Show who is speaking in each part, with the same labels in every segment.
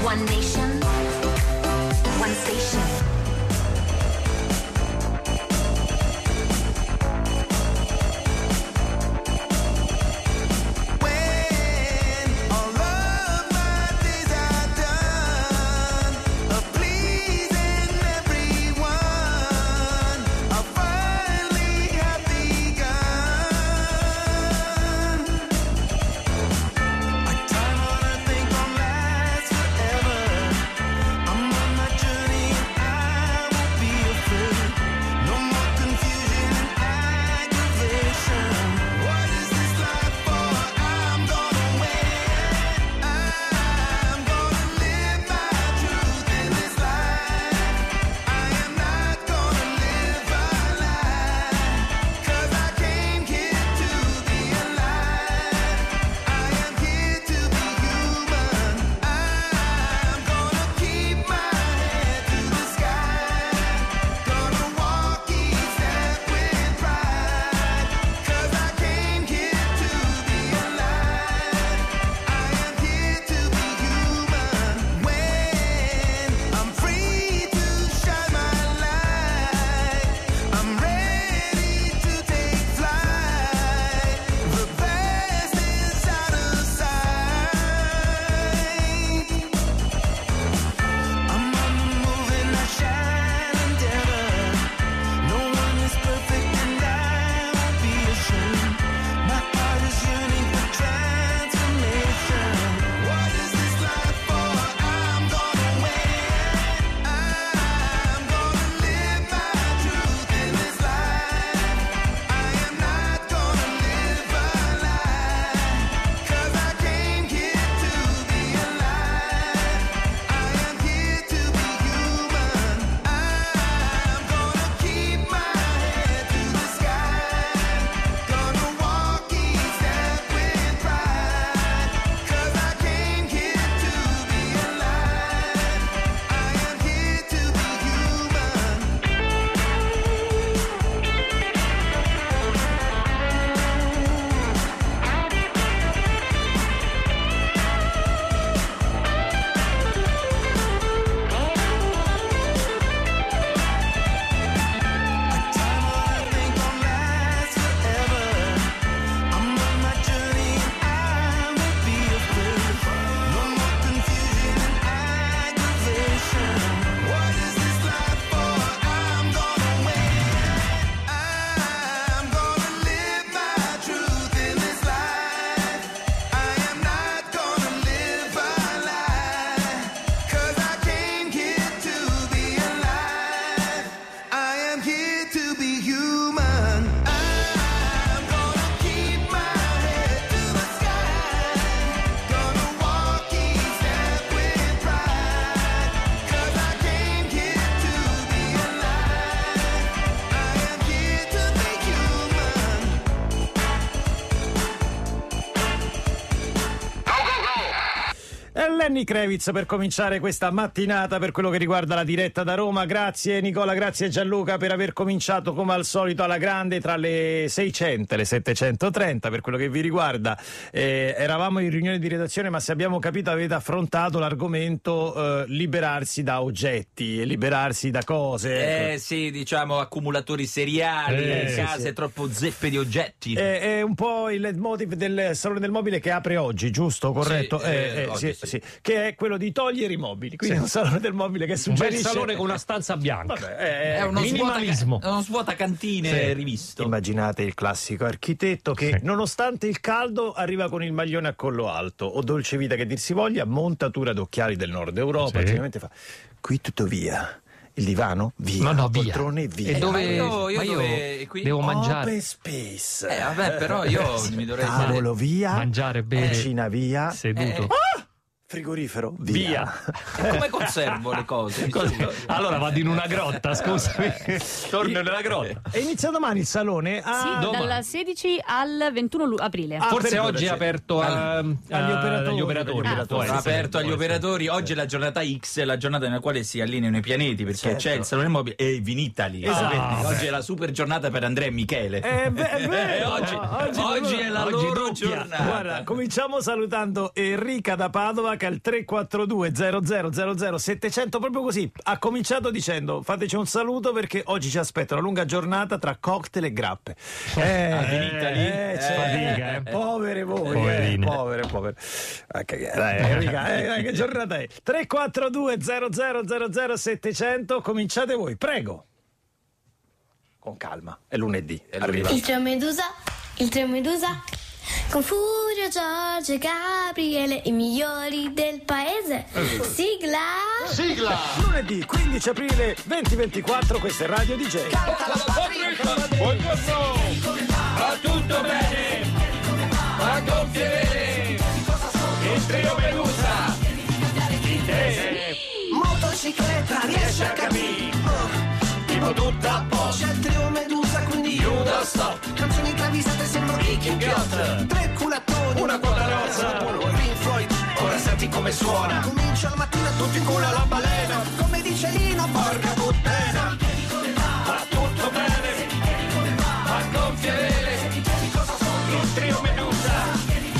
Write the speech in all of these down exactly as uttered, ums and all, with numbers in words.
Speaker 1: One nation, one station.
Speaker 2: Lenny Kravitz per cominciare questa mattinata per quello che riguarda la diretta da Roma. Grazie Nicola, grazie Gianluca per aver cominciato come al solito alla grande tra le seicento e le settecentotrenta. Per quello che vi riguarda eh, eravamo in riunione di redazione, ma se abbiamo capito avete affrontato l'argomento eh, liberarsi da oggetti e liberarsi da cose.
Speaker 3: Eh sì, diciamo accumulatori seriali,
Speaker 2: Eh,
Speaker 3: case
Speaker 2: sì, sì.
Speaker 3: troppo zeppe di oggetti.
Speaker 2: È, è un po' il leitmotiv del Salone del Mobile che apre oggi, giusto? Corretto?
Speaker 3: Sì, eh, oggi
Speaker 2: sì,
Speaker 3: sì.
Speaker 2: sì. Che è quello di togliere i mobili. Quindi
Speaker 4: Sì.
Speaker 2: è un Salone del Mobile che
Speaker 4: Un
Speaker 2: suggerisce...
Speaker 4: bel salone con una stanza bianca.
Speaker 2: Vabbè, è,
Speaker 3: È uno
Speaker 4: minimalismo.
Speaker 3: svuota, uno svuota cantine
Speaker 4: Sì.
Speaker 3: rivisto.
Speaker 2: Immaginate il classico architetto che,
Speaker 4: Sì.
Speaker 2: nonostante il caldo, arriva con il maglione a collo alto, o dolce vita che dir si voglia, montatura d'occhiali del nord Europa,
Speaker 4: Sì.
Speaker 2: praticamente fa qui tutto via. Il divano? Via.
Speaker 4: No, no, via.
Speaker 2: Poltrone? Via.
Speaker 4: E dove
Speaker 3: ma io- io
Speaker 4: ma io
Speaker 3: dove- qui-
Speaker 4: devo mangiare,
Speaker 2: Open space.
Speaker 3: Eh vabbè, però io mi dovrei
Speaker 2: Tavolo via.
Speaker 4: mangiare bene,
Speaker 2: Cucina via.
Speaker 4: seduto.
Speaker 3: Eh.
Speaker 2: Frigorifero? Via.
Speaker 3: E come conservo le cose?
Speaker 4: Allora vado in una grotta, scusami. Torno nella grotta.
Speaker 2: E inizia domani il salone a...
Speaker 5: Sì,
Speaker 4: domani.
Speaker 5: dal sedici al ventuno lu- aprile.
Speaker 2: Ah,
Speaker 4: Forse
Speaker 2: perdona,
Speaker 4: oggi è
Speaker 2: sì.
Speaker 4: aperto a-
Speaker 2: Agli
Speaker 4: a-
Speaker 2: operatori.
Speaker 4: agli operatori.
Speaker 5: Ah,
Speaker 4: Può
Speaker 5: forse
Speaker 3: È
Speaker 4: essere,
Speaker 3: aperto agli
Speaker 4: può essere.
Speaker 3: operatori. Oggi è la giornata X, la giornata nella quale si allineano i pianeti, perché
Speaker 2: Certo.
Speaker 3: c'è il Salone Mobile e i Vinitali.
Speaker 2: Esatto.
Speaker 3: Sapete? Oggi è la super giornata per Andrea e Michele.
Speaker 2: Eh, beh, è vero.
Speaker 3: oggi,
Speaker 2: Oggi-
Speaker 3: oggi è la
Speaker 4: oggi
Speaker 3: loro
Speaker 4: doppia.
Speaker 3: giornata.
Speaker 2: Guarda, cominciamo salutando Enrica da Padova H, il tre quattro due zero zero zero zero settecento, proprio così. Ha cominciato dicendo: fateci un saluto perché oggi ci aspetta una lunga giornata tra cocktail e grappe. Eh,
Speaker 3: Ah, finita lì?
Speaker 2: eh,
Speaker 3: Eh,
Speaker 2: cioè,
Speaker 4: fatica, eh.
Speaker 2: povere voi, eh,
Speaker 4: Poverine.
Speaker 2: povere, povere. Ah, che, dai, Enrica, eh, dai, che giornata è? tre quattro due zero zero zero zero settecento, cominciate voi, prego. Con calma, è lunedì,
Speaker 3: È
Speaker 2: arriva.
Speaker 3: lunedì.
Speaker 6: Il trio Medusa, il trio Medusa, con Furio, Giorgio e Gabriele, i migliori del paese. Sigla!
Speaker 2: Lunedì quindici aprile duemilaventiquattro, questa è Radio D J.
Speaker 3: Buongiorno! Va tutto bene! Va gonfie vere! Il trio Medusa!
Speaker 7: Motocicletta riesce a capire,
Speaker 3: Tipo tutta a posto!
Speaker 7: c'è il trio Medusa quindi
Speaker 3: Chiuda stop!
Speaker 7: canzoni travisate sembrano Ricky
Speaker 3: Ghiotta.
Speaker 7: tre culattoni,
Speaker 3: Una quota rozza.
Speaker 7: Pink Floyd,
Speaker 3: Ora senti come suona!
Speaker 7: comincia la mattina tutti in culo alla balena, come dice Lino, porca puttana.
Speaker 3: Va tutto bene! Va gonfie vere! Il trio Medusa!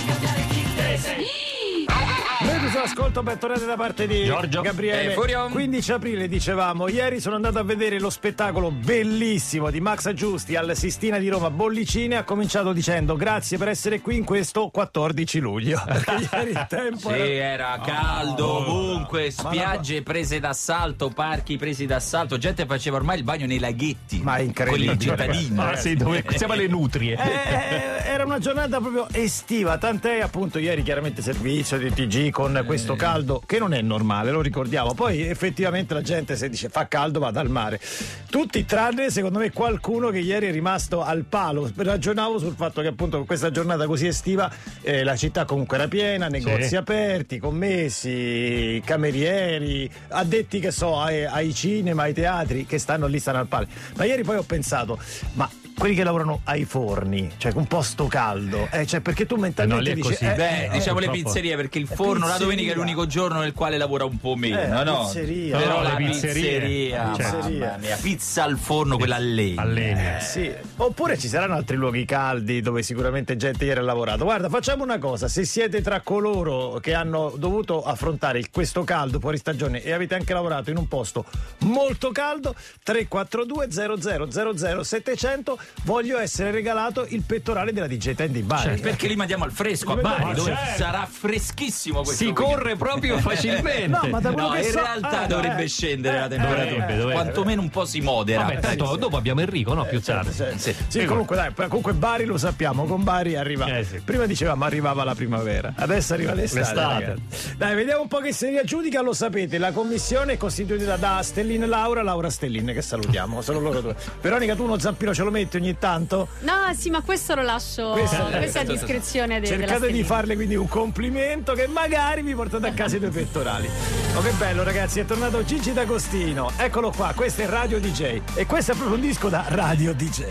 Speaker 2: Medusa, ascolto, bentornati da parte di
Speaker 4: Giorgio.
Speaker 2: Gabriele.
Speaker 3: Eh, Furio.
Speaker 2: quindici aprile, dicevamo, ieri sono andato a vedere lo spettacolo bellissimo di Max Aggiusti al Sistina di Roma Bollicine. Ha cominciato dicendo: grazie per essere qui in questo quattordici luglio. Perché ieri il tempo
Speaker 3: Sì,
Speaker 2: era...
Speaker 3: era caldo ovunque, spiagge prese d'assalto, parchi presi d'assalto, gente faceva ormai il bagno nei laghetti.
Speaker 2: Ma è incredibile.
Speaker 3: Quelli cittadini.
Speaker 4: Ah, sì, dove siamo alle nutrie.
Speaker 2: Eh, era una giornata proprio estiva, tant'è appunto ieri chiaramente servizio di T G con questo caldo che non è normale, lo ricordiamo. Poi effettivamente la gente se dice fa caldo vada al mare. Tutti tranne secondo me qualcuno che ieri è rimasto al palo. Ragionavo sul fatto che appunto con questa giornata così estiva eh, la città comunque era piena, negozi
Speaker 4: Sì.
Speaker 2: aperti, commessi, camerieri, addetti che so ai, ai cinema, ai teatri che stanno lì, stanno al palo. Ma ieri poi ho pensato, ma quelli che lavorano ai forni, cioè un posto caldo, eh, cioè perché tu mentalmente
Speaker 4: Eh, no, lì è
Speaker 2: dici
Speaker 4: così.
Speaker 2: eh,
Speaker 3: Beh,
Speaker 2: eh,
Speaker 3: diciamo le
Speaker 4: purtroppo.
Speaker 3: pizzerie, perché il
Speaker 2: La
Speaker 3: forno la
Speaker 2: pizzeria.
Speaker 3: domenica è l'unico giorno nel quale lavora un po' meno,
Speaker 2: Eh, la
Speaker 3: no?
Speaker 2: pizzeria.
Speaker 3: Però
Speaker 4: No,
Speaker 3: la
Speaker 4: le pizzerie.
Speaker 3: pizzeria,
Speaker 4: Cioè.
Speaker 3: mamma mia, pizza al forno, quella a legna.
Speaker 4: A legna.
Speaker 2: Eh, sì. Oppure ci saranno altri luoghi caldi dove sicuramente gente ieri ha lavorato. Guarda, facciamo una cosa: se siete tra coloro che hanno dovuto affrontare il- questo caldo fuori stagione e avete anche lavorato in un posto molto caldo, tre quattro due zero zero zero zero settecento, voglio essere regalato il pettorale della D J Ten di Bari.
Speaker 3: Perché li mandiamo al fresco a
Speaker 2: Li
Speaker 3: Bari,
Speaker 2: mandiamo-
Speaker 3: dove
Speaker 4: certo.
Speaker 3: sarà freschissimo questo
Speaker 4: Si
Speaker 3: weekend.
Speaker 4: corre proprio facilmente.
Speaker 2: No, ma da quello
Speaker 3: No,
Speaker 2: che
Speaker 3: in
Speaker 2: so-
Speaker 3: realtà
Speaker 2: eh,
Speaker 3: dovrebbe
Speaker 2: eh,
Speaker 3: scendere
Speaker 2: eh,
Speaker 3: la temperatura,
Speaker 4: dovrebbe, dovrebbe.
Speaker 3: quantomeno un po' si modera.
Speaker 4: Vabbè, tanto dopo abbiamo Enrico, no? Più tardi.
Speaker 2: Sì,
Speaker 3: Sì.
Speaker 2: sì, comunque dai, comunque Bari lo sappiamo, con Bari arriva.
Speaker 4: Eh, sì.
Speaker 2: Prima dicevamo arrivava la primavera, adesso arriva l'estate.
Speaker 4: L'estate.
Speaker 2: ragazzi. Dai, vediamo un po' che se ne aggiudica, lo sapete, la commissione è costituita da Stellin Laura, Laura Stellin, che salutiamo, sono loro due. Veronica, tu uno zampino ce lo metti ogni tanto?
Speaker 5: No, sì, ma questo lo lascio.
Speaker 2: Questo-
Speaker 5: Questa è a discrezione de- della
Speaker 2: Cercate di
Speaker 5: Stellina.
Speaker 2: farle quindi un complimento che magari vi portate a casa i due pettorali. Oh, che bello ragazzi, è tornato Gigi D'Agostino, eccolo qua, questo è Radio D J e questo è proprio un disco da Radio D J.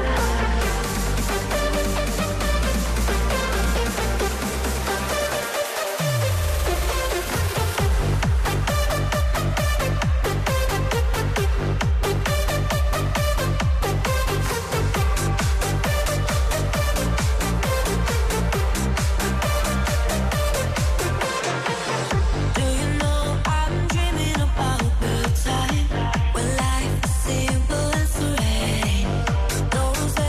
Speaker 8: Do you know I'm dreaming about the time when life is simple and serene? Those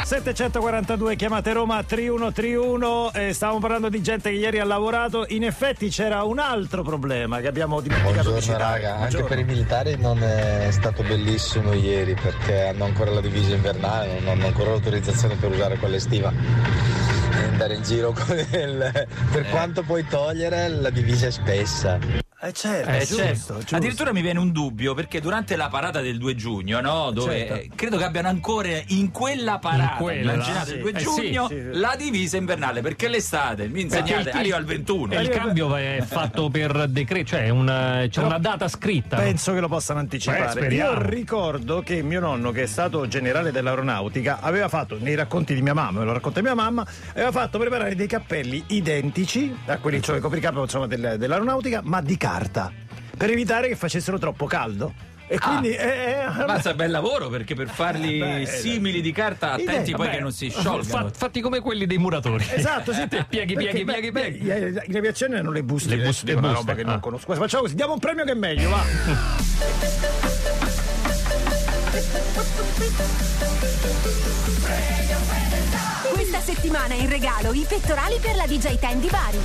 Speaker 2: settecentoquarantadue chiamate Roma tre uno tre uno. Eh, stavamo parlando di gente che ieri ha lavorato. In effetti c'era un altro problema che abbiamo dimenticato di
Speaker 9: Buongiorno
Speaker 2: citare.
Speaker 9: raga, anche
Speaker 2: Buongiorno.
Speaker 9: per i militari non è stato bellissimo ieri perché hanno ancora la divisa invernale, non hanno ancora l'autorizzazione per usare quella estiva e andare in giro con il... per quanto puoi togliere la divisa è spessa.
Speaker 2: Eh certo,
Speaker 3: Eh,
Speaker 2: è giusto,
Speaker 3: certo.
Speaker 2: giusto.
Speaker 3: Addirittura mi viene un dubbio perché durante la parata del due giugno, no? Dove
Speaker 2: Certo.
Speaker 3: eh, credo che abbiano ancora in quella parata,
Speaker 4: In quella,
Speaker 3: immaginate
Speaker 2: sì.
Speaker 3: il due
Speaker 2: Eh,
Speaker 3: giugno,
Speaker 2: sì, sì.
Speaker 3: la divisa invernale, perché l'estate mi insegnate
Speaker 4: il-
Speaker 3: arriva al ventuno.
Speaker 4: E il cambio è fatto per decreto, cioè un- c'è una data scritta.
Speaker 2: Penso che lo possano anticipare.
Speaker 4: Beh, speriamo.
Speaker 2: Io ricordo che mio nonno, che è stato generale dell'aeronautica, aveva fatto, nei racconti di mia mamma, me lo racconta mia mamma, aveva fatto preparare dei cappelli identici a quelli, cioè copricapo insomma del- dell'aeronautica, ma di carta, per evitare che facessero troppo caldo. E quindi eh, eh,
Speaker 3: Mazza, bel lavoro, perché per farli
Speaker 2: Beh,
Speaker 3: simili di carta, attenti
Speaker 2: idea,
Speaker 3: poi
Speaker 2: vabbè.
Speaker 3: che non si sciolgano.
Speaker 4: Fa- fatti come quelli dei muratori.
Speaker 2: esatto, sì, te-
Speaker 4: pieghi,
Speaker 2: perché,
Speaker 4: pieghi,
Speaker 2: beh,
Speaker 4: pieghi,
Speaker 2: beh,
Speaker 4: pieghi.
Speaker 2: in- In aviazione hanno le buste,
Speaker 4: Le buste,
Speaker 2: è una
Speaker 4: buste,
Speaker 2: roba che
Speaker 4: ah.
Speaker 2: non conosco. Guarda, facciamo così, diamo un premio che è meglio, va.
Speaker 1: Questa settimana in regalo i pettorali per la D J Ten di Bari.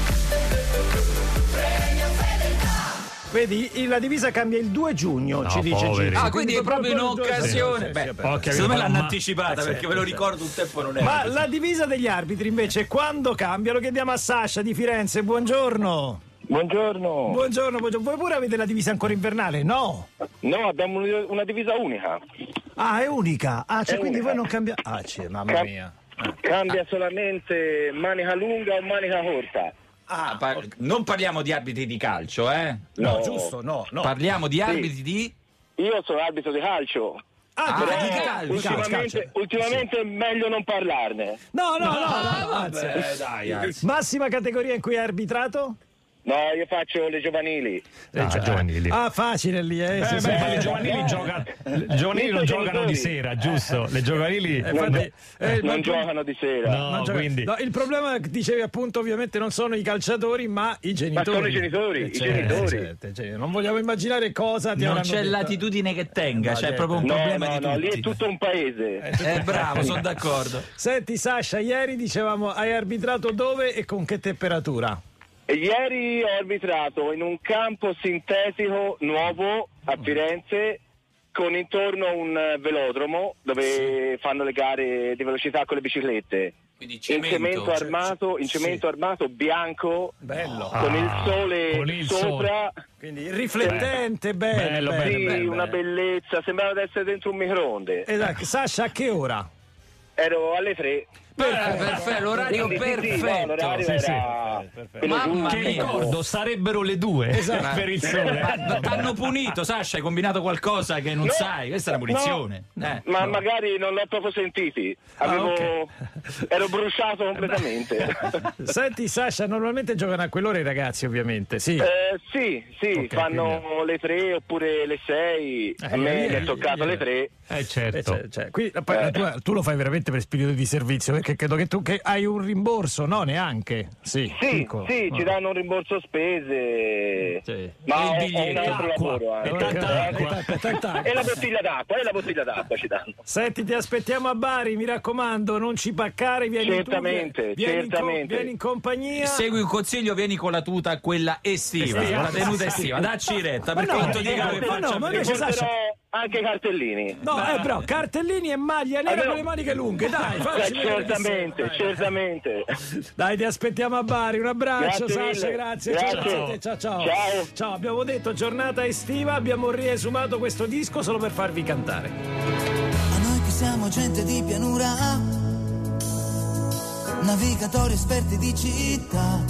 Speaker 2: Vedi, il- la divisa cambia il due giugno,
Speaker 4: No,
Speaker 2: ci dice
Speaker 4: poveri.
Speaker 2: Gigi.
Speaker 3: Ah, quindi è proprio in
Speaker 2: il due-
Speaker 3: occasione.
Speaker 2: sì,
Speaker 3: Beh,
Speaker 2: sì, sì,
Speaker 4: Occhio,
Speaker 3: secondo me
Speaker 4: che
Speaker 3: l'hanno
Speaker 4: ma-
Speaker 3: anticipata
Speaker 2: Eh,
Speaker 3: perché ve lo ricordo un tempo non era.
Speaker 2: Ma
Speaker 3: così.
Speaker 2: la divisa degli arbitri invece quando cambia? Lo chiediamo a Sasha di Firenze. Buongiorno.
Speaker 10: Buongiorno.
Speaker 2: Buongiorno, buongiorno. Voi pure avete la divisa ancora invernale? No.
Speaker 10: No, abbiamo un- una divisa unica.
Speaker 2: Ah, è unica. Ah, cioè
Speaker 10: È
Speaker 2: quindi
Speaker 10: unica.
Speaker 2: voi non cambiate. Ah, c'è, mamma
Speaker 10: Cam-
Speaker 2: mia.
Speaker 10: Cambia solamente manica lunga o manica corta.
Speaker 3: Ah, par- non parliamo di arbitri di calcio, eh?
Speaker 2: No,
Speaker 10: No.
Speaker 2: giusto, no, no.
Speaker 3: Parliamo di arbitri di...
Speaker 10: Io sono arbitro di calcio.
Speaker 2: Ah,
Speaker 3: Ah,
Speaker 2: però-
Speaker 3: di
Speaker 10: Però
Speaker 3: calcio,
Speaker 10: ultimamente,
Speaker 2: calcio.
Speaker 10: ultimamente è meglio non parlarne.
Speaker 2: No, no, no, no,
Speaker 3: Ah,
Speaker 2: no, anzi.
Speaker 3: vabbè, dai, anzi.
Speaker 2: Massima categoria in cui hai arbitrato?
Speaker 10: No, io faccio le giovanili.
Speaker 4: Ah, giovanili.
Speaker 2: Ah, facile lì, eh. sì,
Speaker 4: Eh,
Speaker 2: sì.
Speaker 4: beh, ma le giovanili, gioca- le giovanili non
Speaker 10: Visto i
Speaker 4: giocano di
Speaker 10: genitori.
Speaker 4: sera, giusto? Le giovanili
Speaker 2: Eh, infatti, eh,
Speaker 10: non
Speaker 2: ma-
Speaker 10: giocano di sera.
Speaker 4: no,
Speaker 2: Non gioca-
Speaker 4: quindi
Speaker 2: no, il problema che dicevi appunto ovviamente non sono i calciatori ma i genitori.
Speaker 10: sono i genitori,
Speaker 2: Eh,
Speaker 10: i
Speaker 2: certo,
Speaker 10: genitori.
Speaker 2: certo, cioè, non vogliamo immaginare cosa ti
Speaker 3: Non
Speaker 2: avranno
Speaker 3: c'è
Speaker 2: detto.
Speaker 3: latitudine che tenga,
Speaker 2: No,
Speaker 3: c'è
Speaker 2: certo.
Speaker 3: proprio un
Speaker 10: No,
Speaker 3: problema
Speaker 10: no,
Speaker 3: di
Speaker 10: no,
Speaker 3: tutti.
Speaker 10: lì è tutto un paese.
Speaker 3: Eh, bravo, sono d'accordo.
Speaker 2: Senti Sasha, ieri dicevamo hai arbitrato dove e con che temperatura?
Speaker 10: E ieri ho arbitrato in un campo sintetico nuovo a Firenze con intorno un eh, velodromo dove fanno le gare di velocità con le biciclette.
Speaker 3: Quindi
Speaker 10: In
Speaker 3: cemento.
Speaker 10: cemento armato, in cemento armato bianco,
Speaker 2: Bello.
Speaker 10: con il
Speaker 4: Ah,
Speaker 10: sole
Speaker 4: con il
Speaker 10: sopra.
Speaker 2: Quindi riflettente, bello,
Speaker 4: Bello,
Speaker 2: bello,
Speaker 10: Sì,
Speaker 4: bene,
Speaker 2: bello,
Speaker 10: una
Speaker 2: bello.
Speaker 10: bellezza, sembrava di essere dentro un microonde.
Speaker 2: Esatto. Sasha, a che ora?
Speaker 10: Ero alle tre.
Speaker 3: Perfetto, perfetto, l'orario
Speaker 10: Quindi, sì, sì, no,
Speaker 3: perfetto.
Speaker 10: l'orario
Speaker 4: Sì, sì.
Speaker 10: era quello
Speaker 3: Mamma
Speaker 10: giusto.
Speaker 4: che
Speaker 3: mia.
Speaker 4: ricordo sarebbero le due
Speaker 2: Esatto.
Speaker 4: per il sole.
Speaker 3: Ma t'hanno punito, Sasha, hai combinato qualcosa che non
Speaker 10: No,
Speaker 3: sai, questa è una punizione.
Speaker 10: no,
Speaker 3: Eh.
Speaker 10: ma magari non l'ho proprio sentiti. Avevo,
Speaker 2: ok.
Speaker 10: ero bruciato completamente.
Speaker 2: Senti Sasha, normalmente giocano a quell'ora i ragazzi ovviamente, sì.
Speaker 10: Eh, sì, sì,
Speaker 2: Ok,
Speaker 10: fanno le tre oppure le sei. A me
Speaker 2: Eh,
Speaker 10: mi è toccato
Speaker 2: eh,
Speaker 10: alle tre.
Speaker 4: Eh
Speaker 2: Eh,
Speaker 4: certo.
Speaker 2: cioè, cioè, qui, poi, tu, tu lo fai veramente per spirito di servizio, perché credo che tu che hai un rimborso, no? Neanche. Sì,
Speaker 10: Sì,
Speaker 2: piccolo.
Speaker 10: sì,
Speaker 2: No.
Speaker 10: ci danno un rimborso spese.
Speaker 2: Sì.
Speaker 10: Ma
Speaker 3: E il
Speaker 10: ho, ho un
Speaker 3: biglietto.
Speaker 10: altro
Speaker 4: Acqua.
Speaker 10: lavoro
Speaker 4: E
Speaker 10: anche.
Speaker 4: tanta
Speaker 10: Eh,
Speaker 4: acqua.
Speaker 2: Tanta- tanta acqua.
Speaker 10: E la bottiglia d'acqua, e la bottiglia d'acqua ci danno.
Speaker 2: Senti, ti aspettiamo a Bari, mi raccomando, non ci paccare, vieni
Speaker 10: Certamente,
Speaker 2: tu, vieni, in co-
Speaker 10: certamente.
Speaker 2: vieni in compagnia.
Speaker 3: Segui un consiglio, vieni con la tuta, quella estiva,
Speaker 2: Estiva.
Speaker 3: con la tenuta estiva, dacci retta, per
Speaker 2: Ma no,
Speaker 3: quanto
Speaker 2: eh,
Speaker 3: dica che
Speaker 2: ma no,
Speaker 3: faccia
Speaker 2: ma
Speaker 3: bene.
Speaker 2: invece Sasha-
Speaker 10: Porterò anche i cartellini.
Speaker 2: No, eh, però, cartellini e maglia nera
Speaker 10: Almeno-
Speaker 2: con le maniche lunghe, dai, facci
Speaker 10: Eh,
Speaker 2: vedere chi sei.
Speaker 10: certamente,
Speaker 2: Dai,
Speaker 10: certamente.
Speaker 2: Dai, ti aspettiamo a Bari, un abbraccio
Speaker 10: Grazie
Speaker 2: Sasha,
Speaker 10: mille.
Speaker 2: grazie.
Speaker 10: Grazie.
Speaker 2: Ciao, a te, ciao, ciao.
Speaker 10: Ciao.
Speaker 2: Ciao, abbiamo detto giornata estiva, abbiamo riesumato questo disco solo per farvi cantare.
Speaker 11: A noi che siamo gente di pianura, navigatori esperti di città,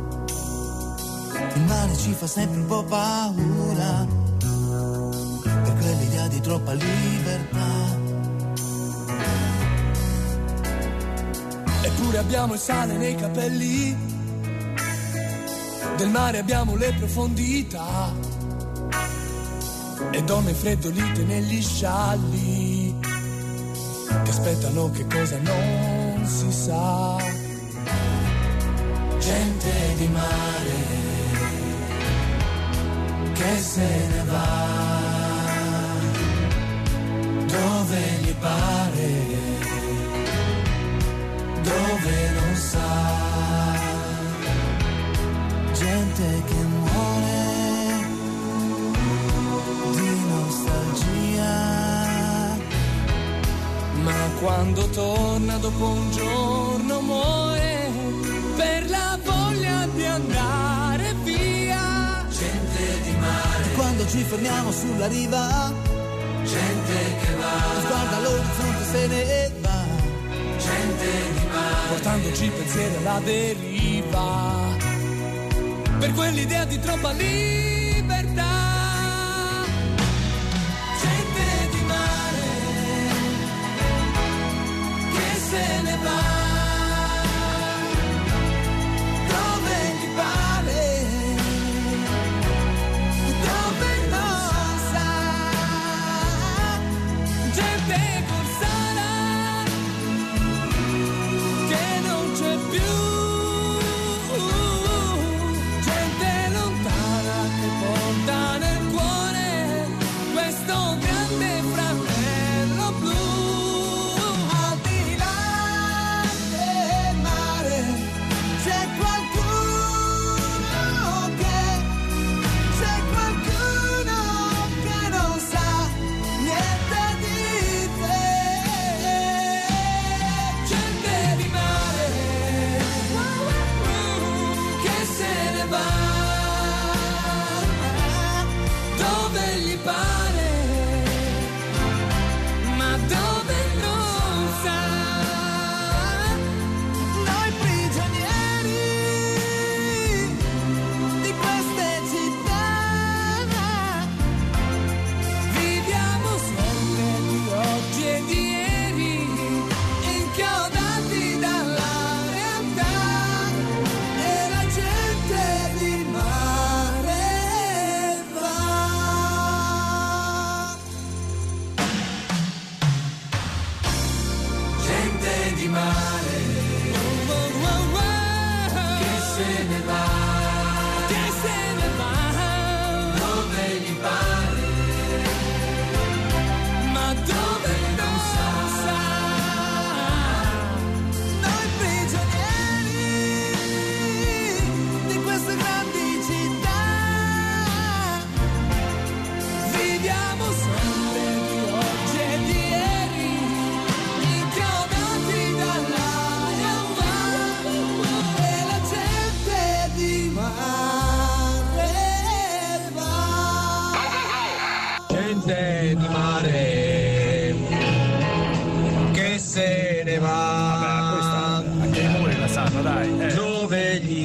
Speaker 11: il mare ci fa sempre un po' paura, per quell'idea di troppa libertà.
Speaker 12: Eppure abbiamo il sale nei capelli, del mare abbiamo le profondità, e donne freddolite negli scialli, che aspettano che cosa non si sa. Gente di mare che se ne va dove gli pare, ma quando torna dopo un giorno muore per la voglia di andare via.
Speaker 11: Gente di mare,
Speaker 12: Quando ci fermiamo sulla riva,
Speaker 11: gente che va,
Speaker 12: guarda l'orizzonte se ne va,
Speaker 11: gente di mare,
Speaker 12: portandoci pensieri alla deriva, per quell'idea di troppa libertà. Gente di mare che se ne va dove gli pare, dove non sa. Gente corsara che non c'è più, gente lontana che porta nel cuore questo grande fratello blu. Al di là del mare c'è qualcuno che, c'è qualcuno che non sa niente di te. Gente di mare che se ne va dove gli pare, ma dove non sa. Noi prigionieri di queste città viviamo sempre di oggi e di ieri, inchiodati dalla realtà, e la gente di mare va.
Speaker 11: gente di mare che se ne va,
Speaker 12: Che se ne va,
Speaker 11: dove gli pare,
Speaker 12: ma dove non sa. Noi prigionieri di queste grandi città viviamo sempre di oggi e di ieri, inchiodati dalla realtà, e la gente di mare va.
Speaker 9: Gente di mare che se ne va,
Speaker 2: Anche i muri la sanno, dai. Eh.
Speaker 9: dove gli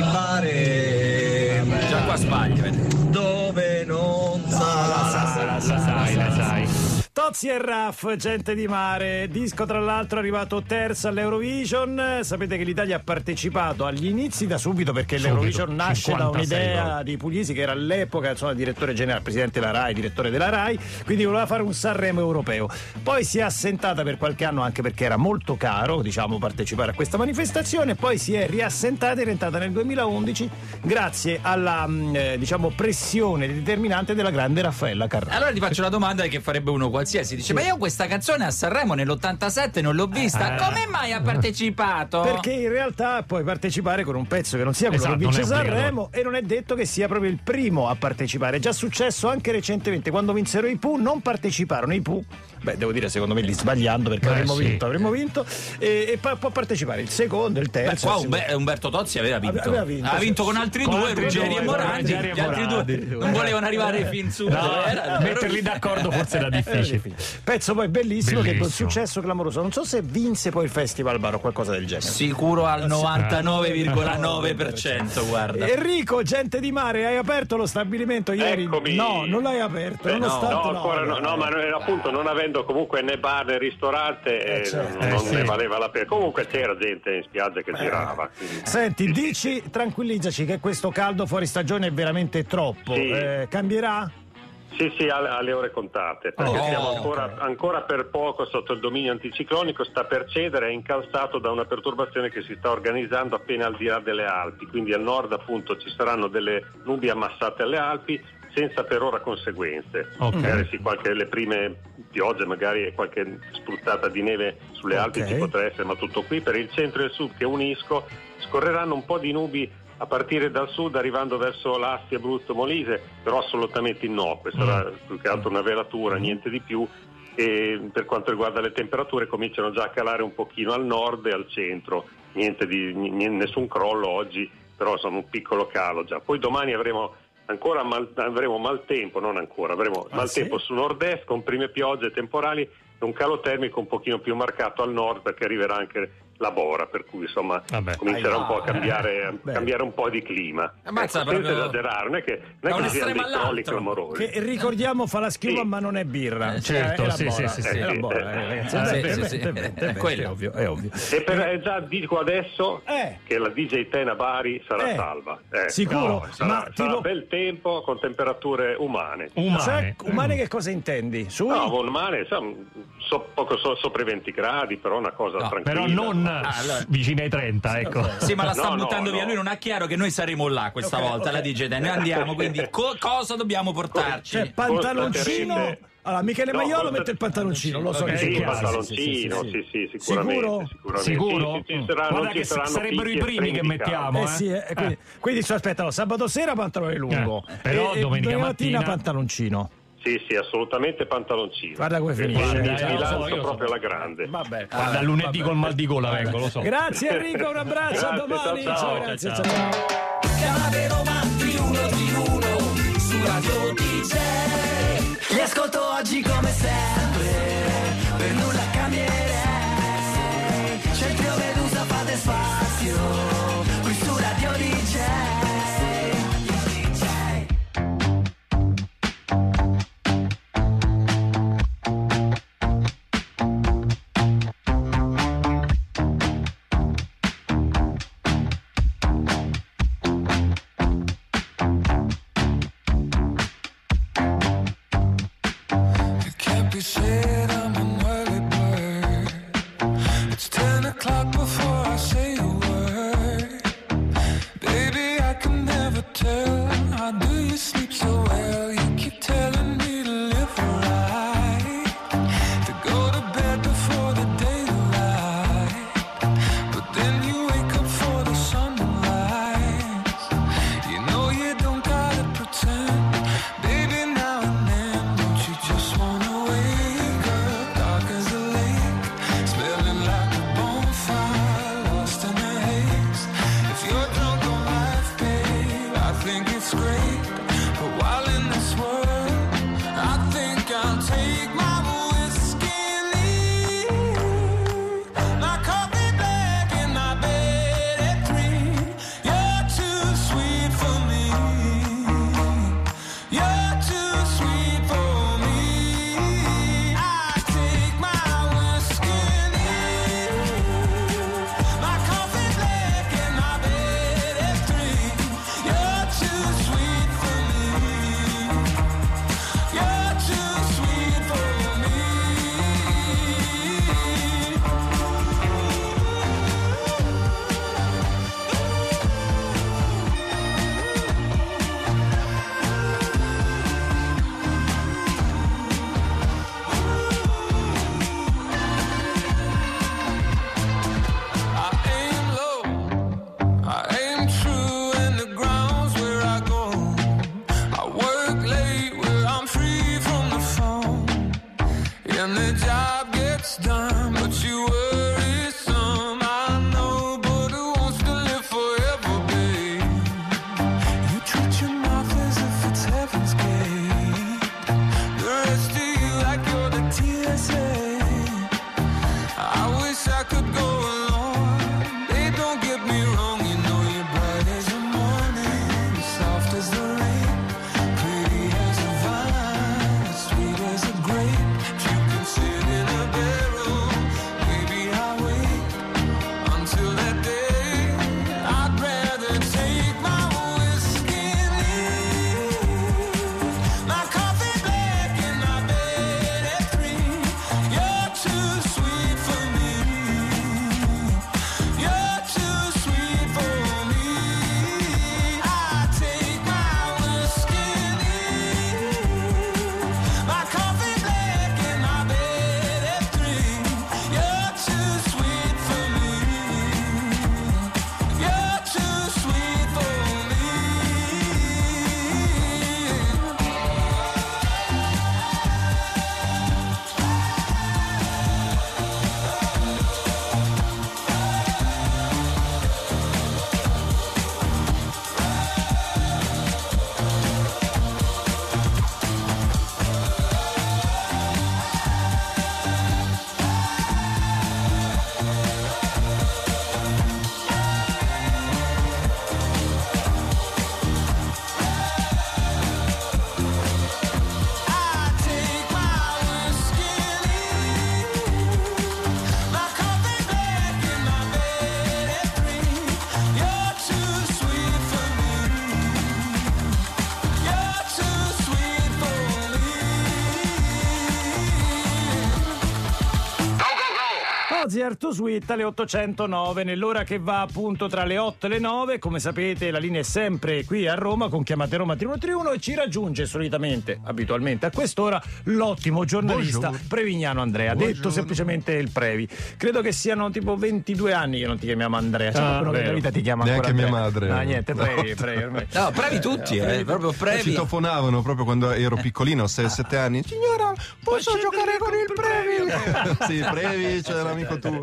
Speaker 9: pare,
Speaker 3: Già qua sbagli, vedi.
Speaker 9: dove non sa.
Speaker 4: La sai, la sai.
Speaker 2: Tozzi e Raff, gente di mare, disco tra l'altro arrivato terzo all'Eurovision. Sapete che l'Italia ha partecipato agli inizi da subito, perché
Speaker 4: Subito,
Speaker 2: l'Eurovision nasce da
Speaker 4: cinquantasei
Speaker 2: un'idea
Speaker 4: gol.
Speaker 2: di Puglisi, che era all'epoca insomma direttore generale, presidente della RAI, direttore della RAI, quindi voleva fare un Sanremo europeo. Poi si è assentata per qualche anno, anche perché era molto caro, diciamo, partecipare a questa manifestazione, poi si è riassentata e è rientrata nel duemilaundici grazie alla mh, eh, diciamo pressione determinante della grande Raffaella Carrà.
Speaker 3: Allora ti faccio una domanda che farebbe uno qualsiasi. Dice, ma io questa canzone a Sanremo nell'ottantasette non l'ho vista.
Speaker 2: Eh.
Speaker 3: Come mai ha partecipato?
Speaker 2: Perché in realtà puoi partecipare con un pezzo che non sia quello
Speaker 4: Esatto,
Speaker 2: che vince
Speaker 4: non è obbligatorio.
Speaker 2: Sanremo, e non è detto che sia proprio il primo a partecipare. È già successo anche recentemente, quando vinsero i Pooh, non parteciparono i Pooh. Beh, devo dire, secondo me lì sbagliando, perché
Speaker 4: Beh,
Speaker 2: avremmo
Speaker 4: sì.
Speaker 2: vinto, avremmo vinto e, e poi può partecipare il secondo, il
Speaker 3: Beh,
Speaker 2: terzo.
Speaker 3: qua
Speaker 2: il
Speaker 3: Umbe- Umberto Tozzi aveva vinto.
Speaker 2: Aveva vinto,
Speaker 3: ha vinto
Speaker 2: sì.
Speaker 3: con altri
Speaker 4: Con
Speaker 3: due,
Speaker 4: altri
Speaker 3: Ruggeri
Speaker 4: due,
Speaker 3: e Morandi.
Speaker 4: Ruggeri e
Speaker 3: Gli altri
Speaker 4: Morandi.
Speaker 3: due non volevano arrivare fin su.
Speaker 4: No,
Speaker 3: Era-
Speaker 4: metterli d'accordo forse era difficile.
Speaker 2: Pezzo poi bellissimo, che ebbe un
Speaker 4: Bellissimo.
Speaker 2: successo clamoroso. Non so se vinse poi il Festival Bar o qualcosa del genere.
Speaker 3: Sicuro al novantanove virgola nove per cento, guarda.
Speaker 2: Enrico, gente di mare, hai aperto lo stabilimento ieri?
Speaker 13: Eccomi.
Speaker 2: No, non l'hai aperto.
Speaker 13: Eh, no,
Speaker 2: nonostante
Speaker 13: no, ancora no, no, ma no, appunto non avendo comunque né bar né ristorante eh,
Speaker 2: certo.
Speaker 13: non,
Speaker 2: Eh,
Speaker 13: non
Speaker 2: sì.
Speaker 13: ne valeva la pena. Comunque c'era gente in spiaggia che girava. quindi-
Speaker 2: Senti, dici, tranquillizzaci che questo caldo fuori stagione è veramente troppo.
Speaker 13: Sì.
Speaker 2: Eh, cambierà?
Speaker 13: Sì, sì, alle, alle ore contate, perché
Speaker 2: Oh,
Speaker 13: siamo
Speaker 2: ok.
Speaker 13: ancora, ancora per poco sotto il dominio anticiclonico, sta per cedere, è incalzato da una perturbazione che si sta organizzando appena al di là delle Alpi, quindi al nord appunto ci saranno delle nubi ammassate alle Alpi, senza per ora conseguenze.
Speaker 4: Ok.
Speaker 13: Magari sì, qualche, le prime piogge, magari qualche spruzzata di neve sulle Alpi
Speaker 2: Ok.
Speaker 13: ci potrà essere, ma tutto qui. Per il centro e il sud, che unisco, scorreranno un po' di nubi a partire dal sud, arrivando verso Asti, Abruzzo, Molise, però assolutamente innocue, sarà più che altro una velatura, niente di più. e per quanto riguarda le temperature cominciano già a calare un pochino al nord e al centro, niente di n- nessun crollo oggi, però insomma un piccolo calo già. Poi domani avremo ancora mal, avremo maltempo, non ancora, avremo ah, maltempo sì? su nord-est con prime piogge temporali e un calo termico un pochino più marcato al nord, perché arriverà anche la bora, per cui insomma Vabbè. comincerà ah, un po' a cambiare, a cambiare un po' di clima.
Speaker 3: Ammazza,
Speaker 13: ecco, senza esagerare, non è che, non è che siano dei crolli clamorosi.
Speaker 2: Che ricordiamo fa la schiuma sì. ma non è birra.
Speaker 4: Eh, certo,
Speaker 2: è
Speaker 4: sì, sì, sì, sì.
Speaker 2: È ovvio, è ovvio.
Speaker 13: E per, già dico adesso eh. che la D J Ten a Bari sarà
Speaker 2: eh.
Speaker 13: salva. Eh.
Speaker 2: Sicuro?
Speaker 13: No, sarà,
Speaker 2: ma
Speaker 13: sarà
Speaker 2: tipo...
Speaker 13: bel tempo con temperature umane.
Speaker 2: Umane, cioè, umane che cosa intendi? Sui?
Speaker 13: No, umane, insomma, so, poco so, sopra i venti gradi, però una cosa no, tranquilla.
Speaker 4: Però non ah, allora. vicino ai trenta, ecco.
Speaker 3: Sì, ma la sta
Speaker 13: no,
Speaker 3: buttando
Speaker 13: no,
Speaker 3: via.
Speaker 13: no.
Speaker 3: Lui non ha chiaro che noi saremo là questa okay, volta, okay. la D J Ten. Noi andiamo, quindi co- cosa dobbiamo portarci?
Speaker 2: Cioè, pantaloncino. Allora, Michele no, Maiolo mette il pantaloncino, lo so
Speaker 13: okay,
Speaker 2: che
Speaker 13: sì,
Speaker 2: il
Speaker 13: pantaloncino, sì, sì, sì, sì, sicuramente.
Speaker 2: Sicuro?
Speaker 13: Sicuramente.
Speaker 4: Sicuro?
Speaker 13: Sì, sì, ci saranno,
Speaker 4: Guarda
Speaker 13: ci
Speaker 4: che
Speaker 13: saranno
Speaker 4: sarebbero i primi che mettiamo.
Speaker 2: Eh,
Speaker 4: eh.
Speaker 2: sì, eh, quindi, eh. quindi cioè, aspetta, no, sabato sera pantalone lungo,
Speaker 4: eh, però
Speaker 2: e,
Speaker 4: domenica
Speaker 2: e
Speaker 4: mattina
Speaker 2: pantaloncino.
Speaker 13: Sì, sì, assolutamente pantaloncino.
Speaker 2: Guarda come finisce.
Speaker 13: Guarda,
Speaker 2: mi,
Speaker 13: mi lancio
Speaker 4: so,
Speaker 13: proprio
Speaker 4: so.
Speaker 13: alla grande.
Speaker 2: Vabbè,
Speaker 4: Guarda,
Speaker 2: vabbè,
Speaker 4: lunedì
Speaker 2: vabbè.
Speaker 4: col mal di gola vengo, lo so.
Speaker 2: Grazie Enrico, un abbraccio, a domani.
Speaker 13: Ciao, ciao.
Speaker 2: ciao, grazie, ciao. ciao.
Speaker 7: Chiamate romanti uno di uno su Radio D J. Li ascolto oggi come sempre, per nulla cambierei. C'è il trio Medusa, fate spazio, qui su Radio D J.
Speaker 12: Said I'm an early bird. It's ten o'clock before I say a word. Baby, I can never tell. How do you sleep so well? You keep telling me to live right, to go to bed before the daylight. But then you wake up for the sun to rise. You know you don't gotta pretend. Baby, now and then, don't you just wanna Sweet as a grape, you can sit in a barrel. Baby, I
Speaker 2: Ozzy Arto Suite alle ottocentonove, nell'ora che va appunto tra le otto e le nove. Come sapete la linea è sempre qui a Roma con Chiamate Roma tre uno tre uno e ci raggiunge solitamente, abitualmente a quest'ora, l'ottimo giornalista
Speaker 14: Buongiorno.
Speaker 2: Prevignano Andrea,
Speaker 14: Buongiorno.
Speaker 2: detto semplicemente il Previ. Credo che siano tipo ventidue anni che non ti chiamiamo Andrea, c'è
Speaker 14: Ah,
Speaker 2: qualcuno che
Speaker 14: vero.
Speaker 2: nella vita ti chiama
Speaker 14: Neanche
Speaker 2: ancora
Speaker 14: mia
Speaker 2: Andrea.
Speaker 14: madre.
Speaker 2: No, niente, Previ, Previ ormai.
Speaker 3: No, Previ tutti, eh, proprio Previ.
Speaker 14: Ci tofonavano proprio quando ero piccolino, sei sette anni. Signora, posso giocare con il Previ? Sì, Previ, c'è l'amico tuo.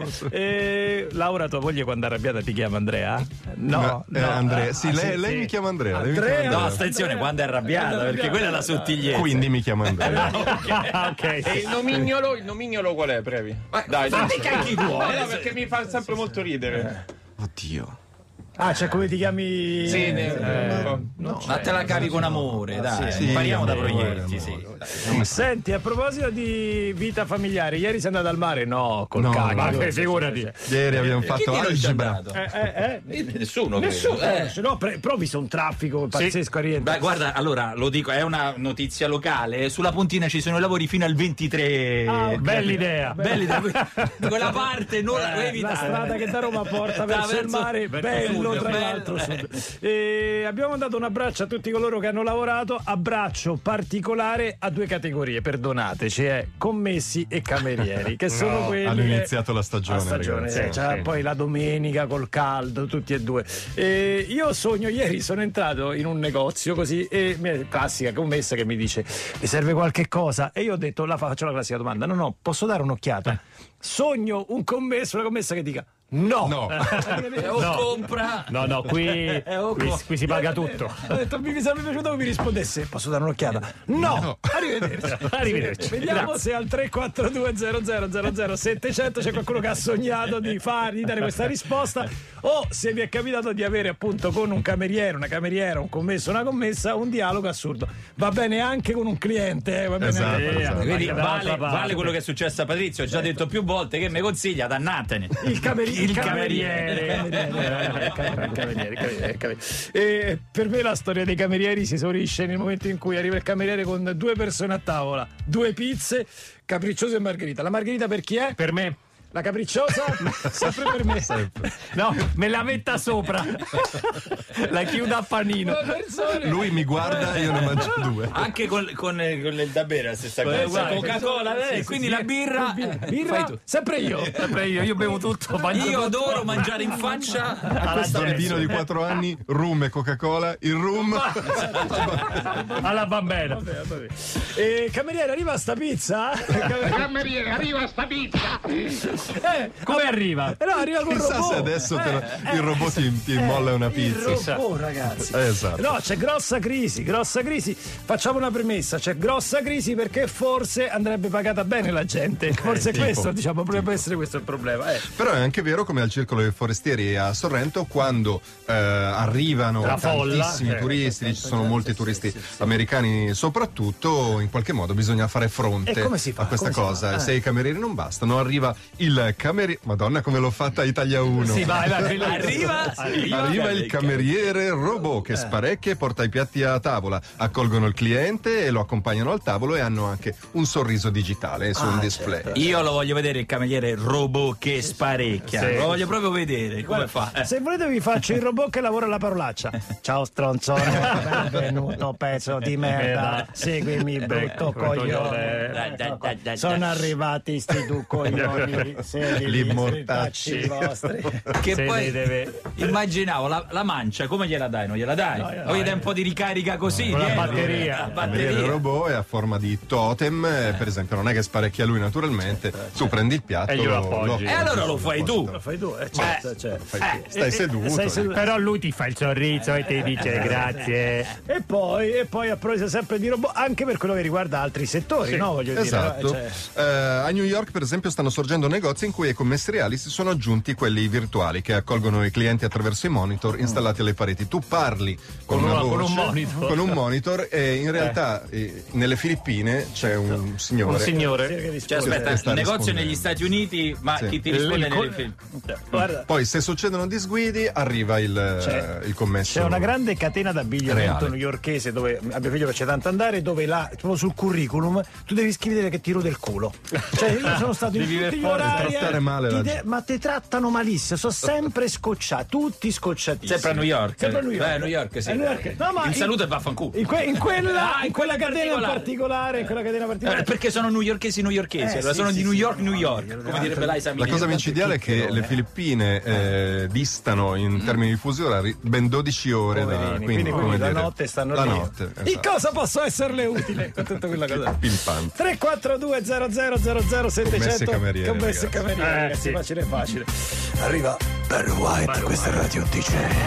Speaker 2: E Laura, tua moglie, quando è arrabbiata ti chiama Andrea? No,
Speaker 14: Eh,
Speaker 2: no.
Speaker 14: Andrea. Sì,
Speaker 2: Ah,
Speaker 14: lei,
Speaker 2: sì,
Speaker 14: lei
Speaker 2: sì.
Speaker 14: mi chiama Andrea. lei mi
Speaker 2: Andrea?
Speaker 14: chiama
Speaker 3: No,
Speaker 14: Andrea.
Speaker 3: attenzione, quando è arrabbiata, perché quella è la sottigliezza.
Speaker 14: Quindi mi chiama Andrea.
Speaker 2: Ok.
Speaker 15: E il nomignolo, il nomignolo qual è, Previ? Dai,
Speaker 3: ma
Speaker 15: dai.
Speaker 3: te cacchi tu,
Speaker 15: No,
Speaker 3: eh.
Speaker 15: no, perché mi fa sempre molto ridere.
Speaker 14: Oddio.
Speaker 2: Ah, cioè come ti chiami?
Speaker 15: Sì, ne-
Speaker 2: Eh,
Speaker 15: no.
Speaker 3: Ma te la cavi con amore, dai.
Speaker 14: Sì,
Speaker 3: Impariamo da
Speaker 14: amore,
Speaker 3: proietti,
Speaker 14: amore.
Speaker 3: sì.
Speaker 2: Senti, a proposito di vita familiare, ieri sei andato al mare? No, col
Speaker 14: No,
Speaker 2: cacchio.
Speaker 14: ma
Speaker 2: Eh, figurati.
Speaker 14: Ieri abbiamo fatto
Speaker 3: Chi di noi c'è
Speaker 14: algebra.
Speaker 3: andato?
Speaker 2: Eh, eh, eh.
Speaker 3: Nessuno,
Speaker 2: Nessuno,
Speaker 3: credo.
Speaker 2: eh. No, pre- però ho visto un traffico pazzesco a Riente.
Speaker 3: Beh, guarda, allora lo dico, è una notizia locale. Sulla Pontina ci sono i lavori fino al ventitré.
Speaker 2: Ah,
Speaker 4: bella idea.
Speaker 3: Bella idea. Di quella parte non la
Speaker 2: Eh,
Speaker 3: evitare.
Speaker 2: la strada che da Roma porta
Speaker 3: Da
Speaker 2: verso il
Speaker 3: verso-
Speaker 2: mare,
Speaker 3: verso
Speaker 2: bello
Speaker 3: sud,
Speaker 2: tra
Speaker 3: bello.
Speaker 2: l'altro sud. E abbiamo dato un abbraccio a tutti coloro che hanno lavorato, abbraccio particolare a due categorie, perdonateci, eh, commessi e camerieri, che sono
Speaker 14: No,
Speaker 2: quelli
Speaker 14: hanno
Speaker 2: che-
Speaker 14: iniziato la stagione,
Speaker 2: la stagione,
Speaker 14: ragazzi.
Speaker 2: eh, cioè,
Speaker 4: sì.
Speaker 2: poi la domenica col caldo, tutti e due. E io sogno, ieri sono entrato in un negozio così e mi- classica commessa che mi dice: "Mi serve qualche cosa?" E io ho detto, la faccio la classica domanda: "No, no, posso dare un'occhiata?" Sogno un commesso, una commessa che dica no.
Speaker 14: No.
Speaker 3: Eh, o
Speaker 4: No.
Speaker 3: compra.
Speaker 4: No, no, qui,
Speaker 2: oh,
Speaker 4: qui,
Speaker 2: co-
Speaker 4: qui si paga tutto.
Speaker 2: Ho detto, mi sarebbe piaciuto che mi rispondesse: "Posso dare un'occhiata?" No,
Speaker 14: No.
Speaker 2: arrivederci.
Speaker 4: Arrivederci.
Speaker 2: Vediamo
Speaker 4: Grazie.
Speaker 2: se al tre quattro due zero zero zero zero settecento c'è qualcuno che ha sognato di fare, di dare questa risposta, o se vi è capitato di avere appunto con un cameriere, una cameriera, un commesso, una commessa, un dialogo assurdo. Va bene anche con un cliente, eh, va bene
Speaker 14: Esatto,
Speaker 2: anche-
Speaker 14: esatto.
Speaker 3: Quindi
Speaker 4: Anche dall'altra
Speaker 3: vale,
Speaker 4: parte.
Speaker 3: vale quello che è successo a Patrizio. Ho già detto più volte che mi consiglia, dannatene.
Speaker 2: Il, cameri-
Speaker 3: Il
Speaker 2: il
Speaker 3: cameriere.
Speaker 2: cameriere, il cameriere, il cameriere, il cameriere. E per me la storia dei camerieri si esaurisce nel momento in cui arriva il cameriere con due persone a tavola, due pizze, capricciosa e margherita. La margherita per chi è?
Speaker 4: Per me.
Speaker 2: La capricciosa? Sempre per me.
Speaker 4: No, me la metta sopra. La chiudo a panino.
Speaker 2: Due persone.
Speaker 14: Lui mi guarda e io ne mangio due.
Speaker 3: Anche con, con, con il da bere la stessa cosa.
Speaker 4: guarda,
Speaker 3: Coca-Cola, eh,
Speaker 2: sì, sì,
Speaker 3: quindi
Speaker 2: sì.
Speaker 3: la birra. eh, fai
Speaker 2: Birra?
Speaker 3: tu.
Speaker 2: Sempre io.
Speaker 4: Sempre io, io bevo tutto. mangio
Speaker 3: Io
Speaker 4: tutto.
Speaker 3: adoro mangiare in faccia a
Speaker 14: Un
Speaker 3: questa
Speaker 14: bambino di quattro anni, rum e Coca-Cola, il rum.
Speaker 4: Alla bambina.
Speaker 2: Vabbè, vabbè. E cameriere, arriva sta pizza?
Speaker 15: Cameriere, arriva sta pizza!
Speaker 2: Eh,
Speaker 4: Come arriva?
Speaker 2: eh no, arriva col
Speaker 14: Chissà
Speaker 2: robot.
Speaker 14: se adesso te lo-
Speaker 2: Eh,
Speaker 14: il robot ti, ti molla una pizza.
Speaker 2: Il robot, ragazzi.
Speaker 14: Eh, esatto.
Speaker 2: No, c'è grossa crisi, grossa crisi. Facciamo una premessa, c'è grossa crisi perché forse andrebbe pagata bene la gente. Forse
Speaker 14: tipo.
Speaker 2: questo, diciamo, potrebbe essere questo il problema. Eh.
Speaker 14: Però è anche vero come al Circolo dei Forestieri a Sorrento quando eh, arrivano
Speaker 4: La folla,
Speaker 14: tantissimi
Speaker 4: eh,
Speaker 14: turisti, ci sono molti turisti americani soprattutto, in qualche modo bisogna fare fronte
Speaker 2: E come si fa?
Speaker 14: a questa
Speaker 2: Come si
Speaker 14: cosa.
Speaker 2: fa? Eh.
Speaker 14: Se i camerieri non bastano, arriva il cameriere. Madonna, come l'ho fatta a Italia uno.
Speaker 4: Sì, vai, vai.
Speaker 3: Arriva, arriva,
Speaker 14: Arriva il cameriere robot che sparecchia e porta i piatti a tavola, accolgono il cliente e lo accompagnano al tavolo e hanno anche un sorriso digitale su un display.
Speaker 3: Io lo voglio vedere il cameriere robot che sparecchia.
Speaker 4: Sì.
Speaker 3: Lo voglio proprio vedere come fa. Eh.
Speaker 2: Se volete vi faccio il robot che lavora alla parolaccia. Ciao stronzone, benvenuto pezzo di merda. Seguimi brutto coglione.
Speaker 3: Dai, dai, dai, dai,
Speaker 2: Sono
Speaker 3: dai.
Speaker 2: arrivati sti due coglioni.
Speaker 14: Li mortacci.
Speaker 2: i vostri.
Speaker 3: Che
Speaker 4: Se
Speaker 3: poi
Speaker 4: ne deve-
Speaker 3: immaginavo la, la mancia, come gliela dai? Non gliela dai? O gli dai un po' di ricarica così?
Speaker 4: Con la
Speaker 3: dietro?
Speaker 4: batteria.
Speaker 3: La
Speaker 14: Il cameriere
Speaker 3: batteria.
Speaker 14: robot è a forma di totem, eh, per esempio, non è che sparecchia lui naturalmente, tu prendi il piatto
Speaker 4: E glielo appoggi.
Speaker 3: E allora lo fai tu.
Speaker 2: Lo fai tu, eh, certo, certo.
Speaker 14: Fai tu. Stai seduto.
Speaker 2: Stai seduto.
Speaker 4: Però lui ti fa il sorriso e ti dice grazie.
Speaker 2: E poi, e poi a proposito sempre di robot, anche per quello che riguarda altri settori, no? Voglio
Speaker 14: Esatto.
Speaker 2: dire. Cioè,
Speaker 14: Eh, a New York, per esempio, stanno sorgendo negozi in cui ai commessi reali si sono aggiunti quelli virtuali che accolgono i clienti attraverso i monitor installati alle pareti. Tu parli con,
Speaker 4: Con
Speaker 14: una
Speaker 4: una- con
Speaker 14: voce,
Speaker 4: un monitor.
Speaker 14: con un monitor e in realtà eh, nelle Filippine c'è un signore.
Speaker 4: Un signore.
Speaker 3: Cioè, aspetta,
Speaker 14: Che sta
Speaker 3: il negozio
Speaker 14: rispondendo.
Speaker 3: negli Stati Uniti, ma
Speaker 14: Sì.
Speaker 3: chi ti risponde
Speaker 4: Il-
Speaker 3: nelle
Speaker 4: il-
Speaker 3: film?
Speaker 2: guarda,
Speaker 14: Poi se succedono disguidi arriva il,
Speaker 2: C'è-
Speaker 14: il commesso.
Speaker 2: c'è una grande catena d'abbigliamento
Speaker 14: reale.
Speaker 2: newyorkese dove a mio figlio piace tanto andare, dove là, proprio sul curriculum, tu devi scrivere che ti rode il culo. Cioè, io sono stato in
Speaker 4: Devi
Speaker 2: tutti
Speaker 4: per
Speaker 2: gli
Speaker 4: forza.
Speaker 2: orari
Speaker 14: trattare male
Speaker 2: ti
Speaker 14: la
Speaker 2: de-
Speaker 14: gente.
Speaker 2: ma ti trattano malissimo, sono sempre scocciati, tutti scocciatissimi.
Speaker 3: Sempre a New York.
Speaker 2: Sempre a New York.
Speaker 3: Beh, a New York, sì.
Speaker 2: A New York. No, ma
Speaker 3: in
Speaker 2: in-
Speaker 3: salute e vaffanculo.
Speaker 2: In, que- in quella,
Speaker 3: Ah,
Speaker 2: in quella catena in particolare, in quella catena particolare.
Speaker 3: Eh, perché sono newyorkesi newyorkesi,
Speaker 2: Eh,
Speaker 3: allora
Speaker 2: sì,
Speaker 3: sono
Speaker 2: sì,
Speaker 3: di
Speaker 2: sì,
Speaker 3: New York,
Speaker 2: sì,
Speaker 3: New
Speaker 2: no,
Speaker 3: York,
Speaker 2: no,
Speaker 3: come
Speaker 2: no,
Speaker 3: direbbe l'Aisa
Speaker 14: La
Speaker 3: Milano.
Speaker 14: cosa micidiale è che le Filippine eh, distano in termini di fusi orari ben dodici ore da,
Speaker 2: Poverini,
Speaker 14: quindi,
Speaker 2: quindi,
Speaker 14: come
Speaker 2: la
Speaker 14: dire,
Speaker 2: notte stanno
Speaker 14: la
Speaker 2: lì.
Speaker 14: notte,
Speaker 2: In
Speaker 14: esatto.
Speaker 2: cosa posso esserle utile con tutta quella cosa?
Speaker 14: Pimpante.
Speaker 2: tre quattro due zero zero zero zero settecento
Speaker 14: Commesse cameriere,
Speaker 2: Commesse
Speaker 14: ragazzi.
Speaker 2: cameriere,
Speaker 14: Eh,
Speaker 2: ragazzi,
Speaker 14: sì.
Speaker 2: facile facile. Arriva Barry White, questa è Radio D J.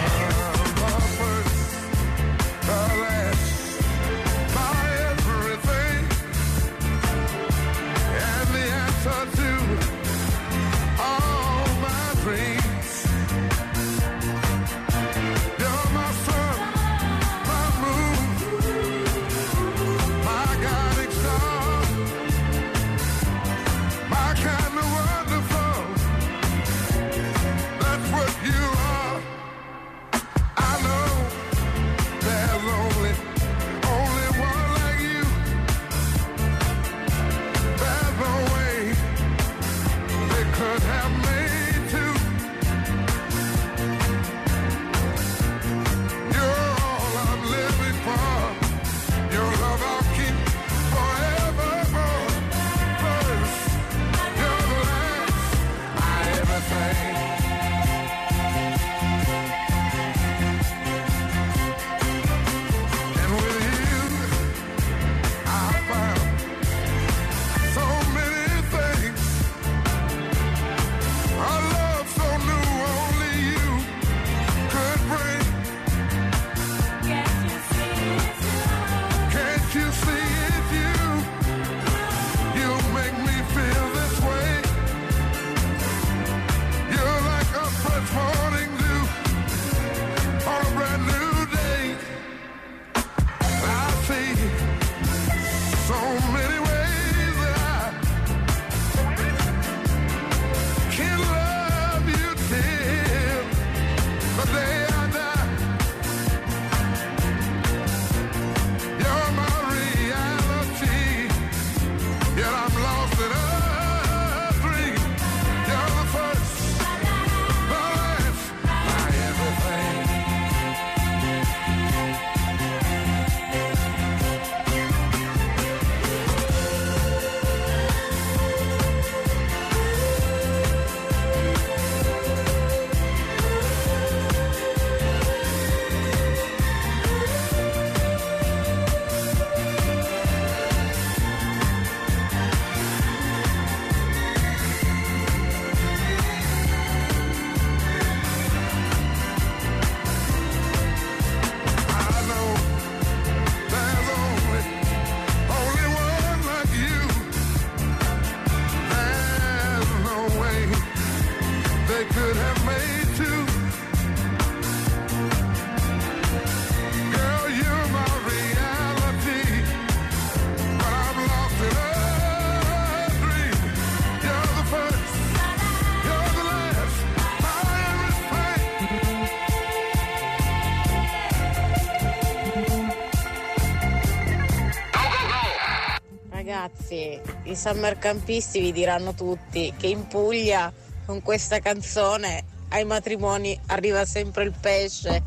Speaker 16: Ragazzi, i summercampisti vi diranno tutti che in Puglia con questa canzone ai matrimoni arriva sempre il pesce.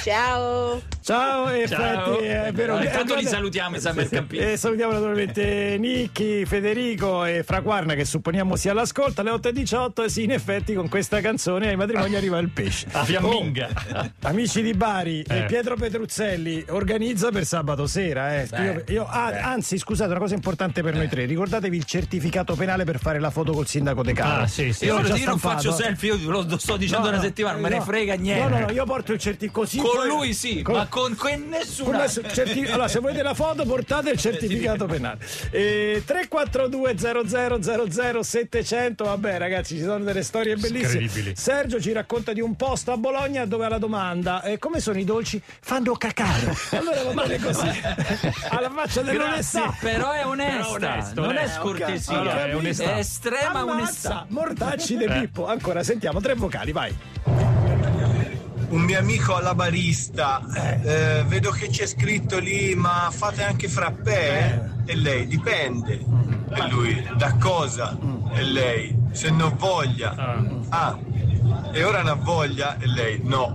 Speaker 16: Ciao!
Speaker 2: Ciao, in effetti è vero.
Speaker 3: No,
Speaker 2: che-
Speaker 3: intanto li
Speaker 2: guarda-
Speaker 3: salutiamo i summercampisti.
Speaker 2: E salutiamo naturalmente Nicchi, Federico e Fraquarna che supponiamo sia all'ascolto alle otto e diciotto e sì, in effetti con questa canzone ai matrimoni arriva il pesce.
Speaker 4: La fiamminga.
Speaker 2: Oh, amici di Bari,
Speaker 4: Eh.
Speaker 2: eh, Pietro Petruzzelli organizza per sabato sera. Eh.
Speaker 3: Beh,
Speaker 2: Io- io- ah,
Speaker 3: beh.
Speaker 2: anzi, scusate, una cosa importante per noi tre: ricordatevi il certificato penale per fare la foto col sindaco De Caro.
Speaker 4: Ah, sì, sì.
Speaker 3: Io,
Speaker 2: l'ho
Speaker 3: io
Speaker 2: già
Speaker 3: non
Speaker 2: stampato.
Speaker 3: faccio selfie, io lo sto dicendo
Speaker 2: No,
Speaker 3: una
Speaker 2: no,
Speaker 3: settimana, non me ne
Speaker 2: no.
Speaker 3: frega niente.
Speaker 2: No, no, no, io porto il certificato così.
Speaker 3: Con
Speaker 2: poi-
Speaker 3: lui sì,
Speaker 2: con-
Speaker 3: ma con, con nessun
Speaker 2: con
Speaker 3: altro.
Speaker 2: adesso, certi- allora, se volete la foto, portate il certificato penale. Eh, tre quattro due zero zero zero zero settecento. Vabbè, ragazzi, ci sono delle storie bellissime.
Speaker 4: Incredibili.
Speaker 2: Sergio ci racconta di un posto a Bologna dove alla domanda eh, come sono i dolci? Fanno cacare. Allora va bene così. Alla faccia dell'onestà.
Speaker 3: Grazie, però è onesta,
Speaker 4: Però onesto,
Speaker 3: non è
Speaker 4: onesto.
Speaker 3: scortesia,
Speaker 2: Ho capito.
Speaker 4: è onestà.
Speaker 3: è estrema
Speaker 2: Ammazza,
Speaker 3: onestà.
Speaker 2: Mortacci de
Speaker 4: Eh.
Speaker 2: Pippo. Ancora sentiamo tre vocali, vai.
Speaker 17: Un mio amico alla barista, eh, vedo che c'è scritto lì, ma fate anche frappè? E lei, dipende. E lui, da cosa? e lei se non voglia. Ah, e ora non voglia e lei no.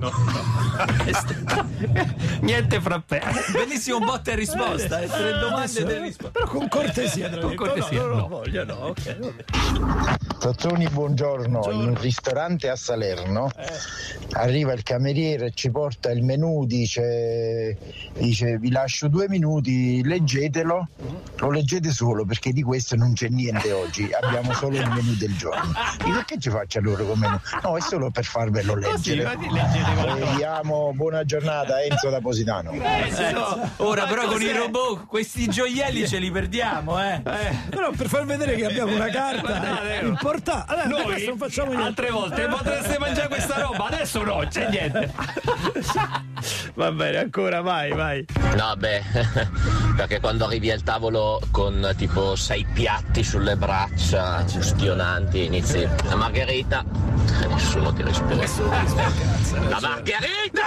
Speaker 4: Niente frappè.
Speaker 3: Bellissimo botta e risposta, eh, tre domande e tre risposte.
Speaker 2: Però con cortesia, tra
Speaker 4: Con cortesia,
Speaker 2: no, no,
Speaker 4: no.
Speaker 2: no, voglio, no, ok.
Speaker 18: Tazzoni, buongiorno.
Speaker 2: Buongiorno.
Speaker 18: In un ristorante a Salerno arriva il cameriere e ci porta il menù, dice, dice vi lascio due minuti, leggetelo, lo leggete solo perché di questo non c'è niente oggi, abbiamo solo il menù del giorno. Dico, che ci faccia loro con menù? No, è solo per farvelo leggere. Vediamo, buona giornata, Enzo da Positano.
Speaker 3: Eh, ora però con i robot questi gioielli ce li perdiamo, eh.
Speaker 2: Però per far vedere che abbiamo una carta importante. Allora,
Speaker 4: Noi
Speaker 2: non facciamo niente.
Speaker 4: altre volte potreste mangiare questa roba, adesso no, c'è niente.
Speaker 2: Va bene, ancora, vai, vai.
Speaker 19: No, beh, perché quando arrivi al tavolo con tipo sei piatti sulle braccia, ustionanti, inizi la margherita, nessuno ti risponde. La margherita!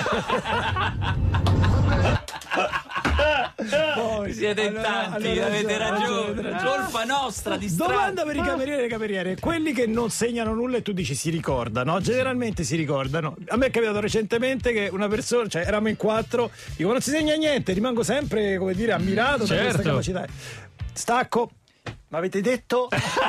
Speaker 2: Poi,
Speaker 3: Siete in
Speaker 2: allora,
Speaker 3: tanti,
Speaker 2: allora,
Speaker 3: avete
Speaker 2: ragione,
Speaker 3: ragione.
Speaker 2: ragione.
Speaker 3: Colpa nostra di strada.
Speaker 2: Domanda per i camerieri e le cameriere: quelli che non segnano nulla e tu dici si ricordano, generalmente si ricordano. A me è capitato recentemente che una persona, cioè eravamo in quattro, dico non si segna niente, rimango sempre, come dire, ammirato da questa
Speaker 4: Certo.
Speaker 2: capacità. Stacco. Ma avete detto?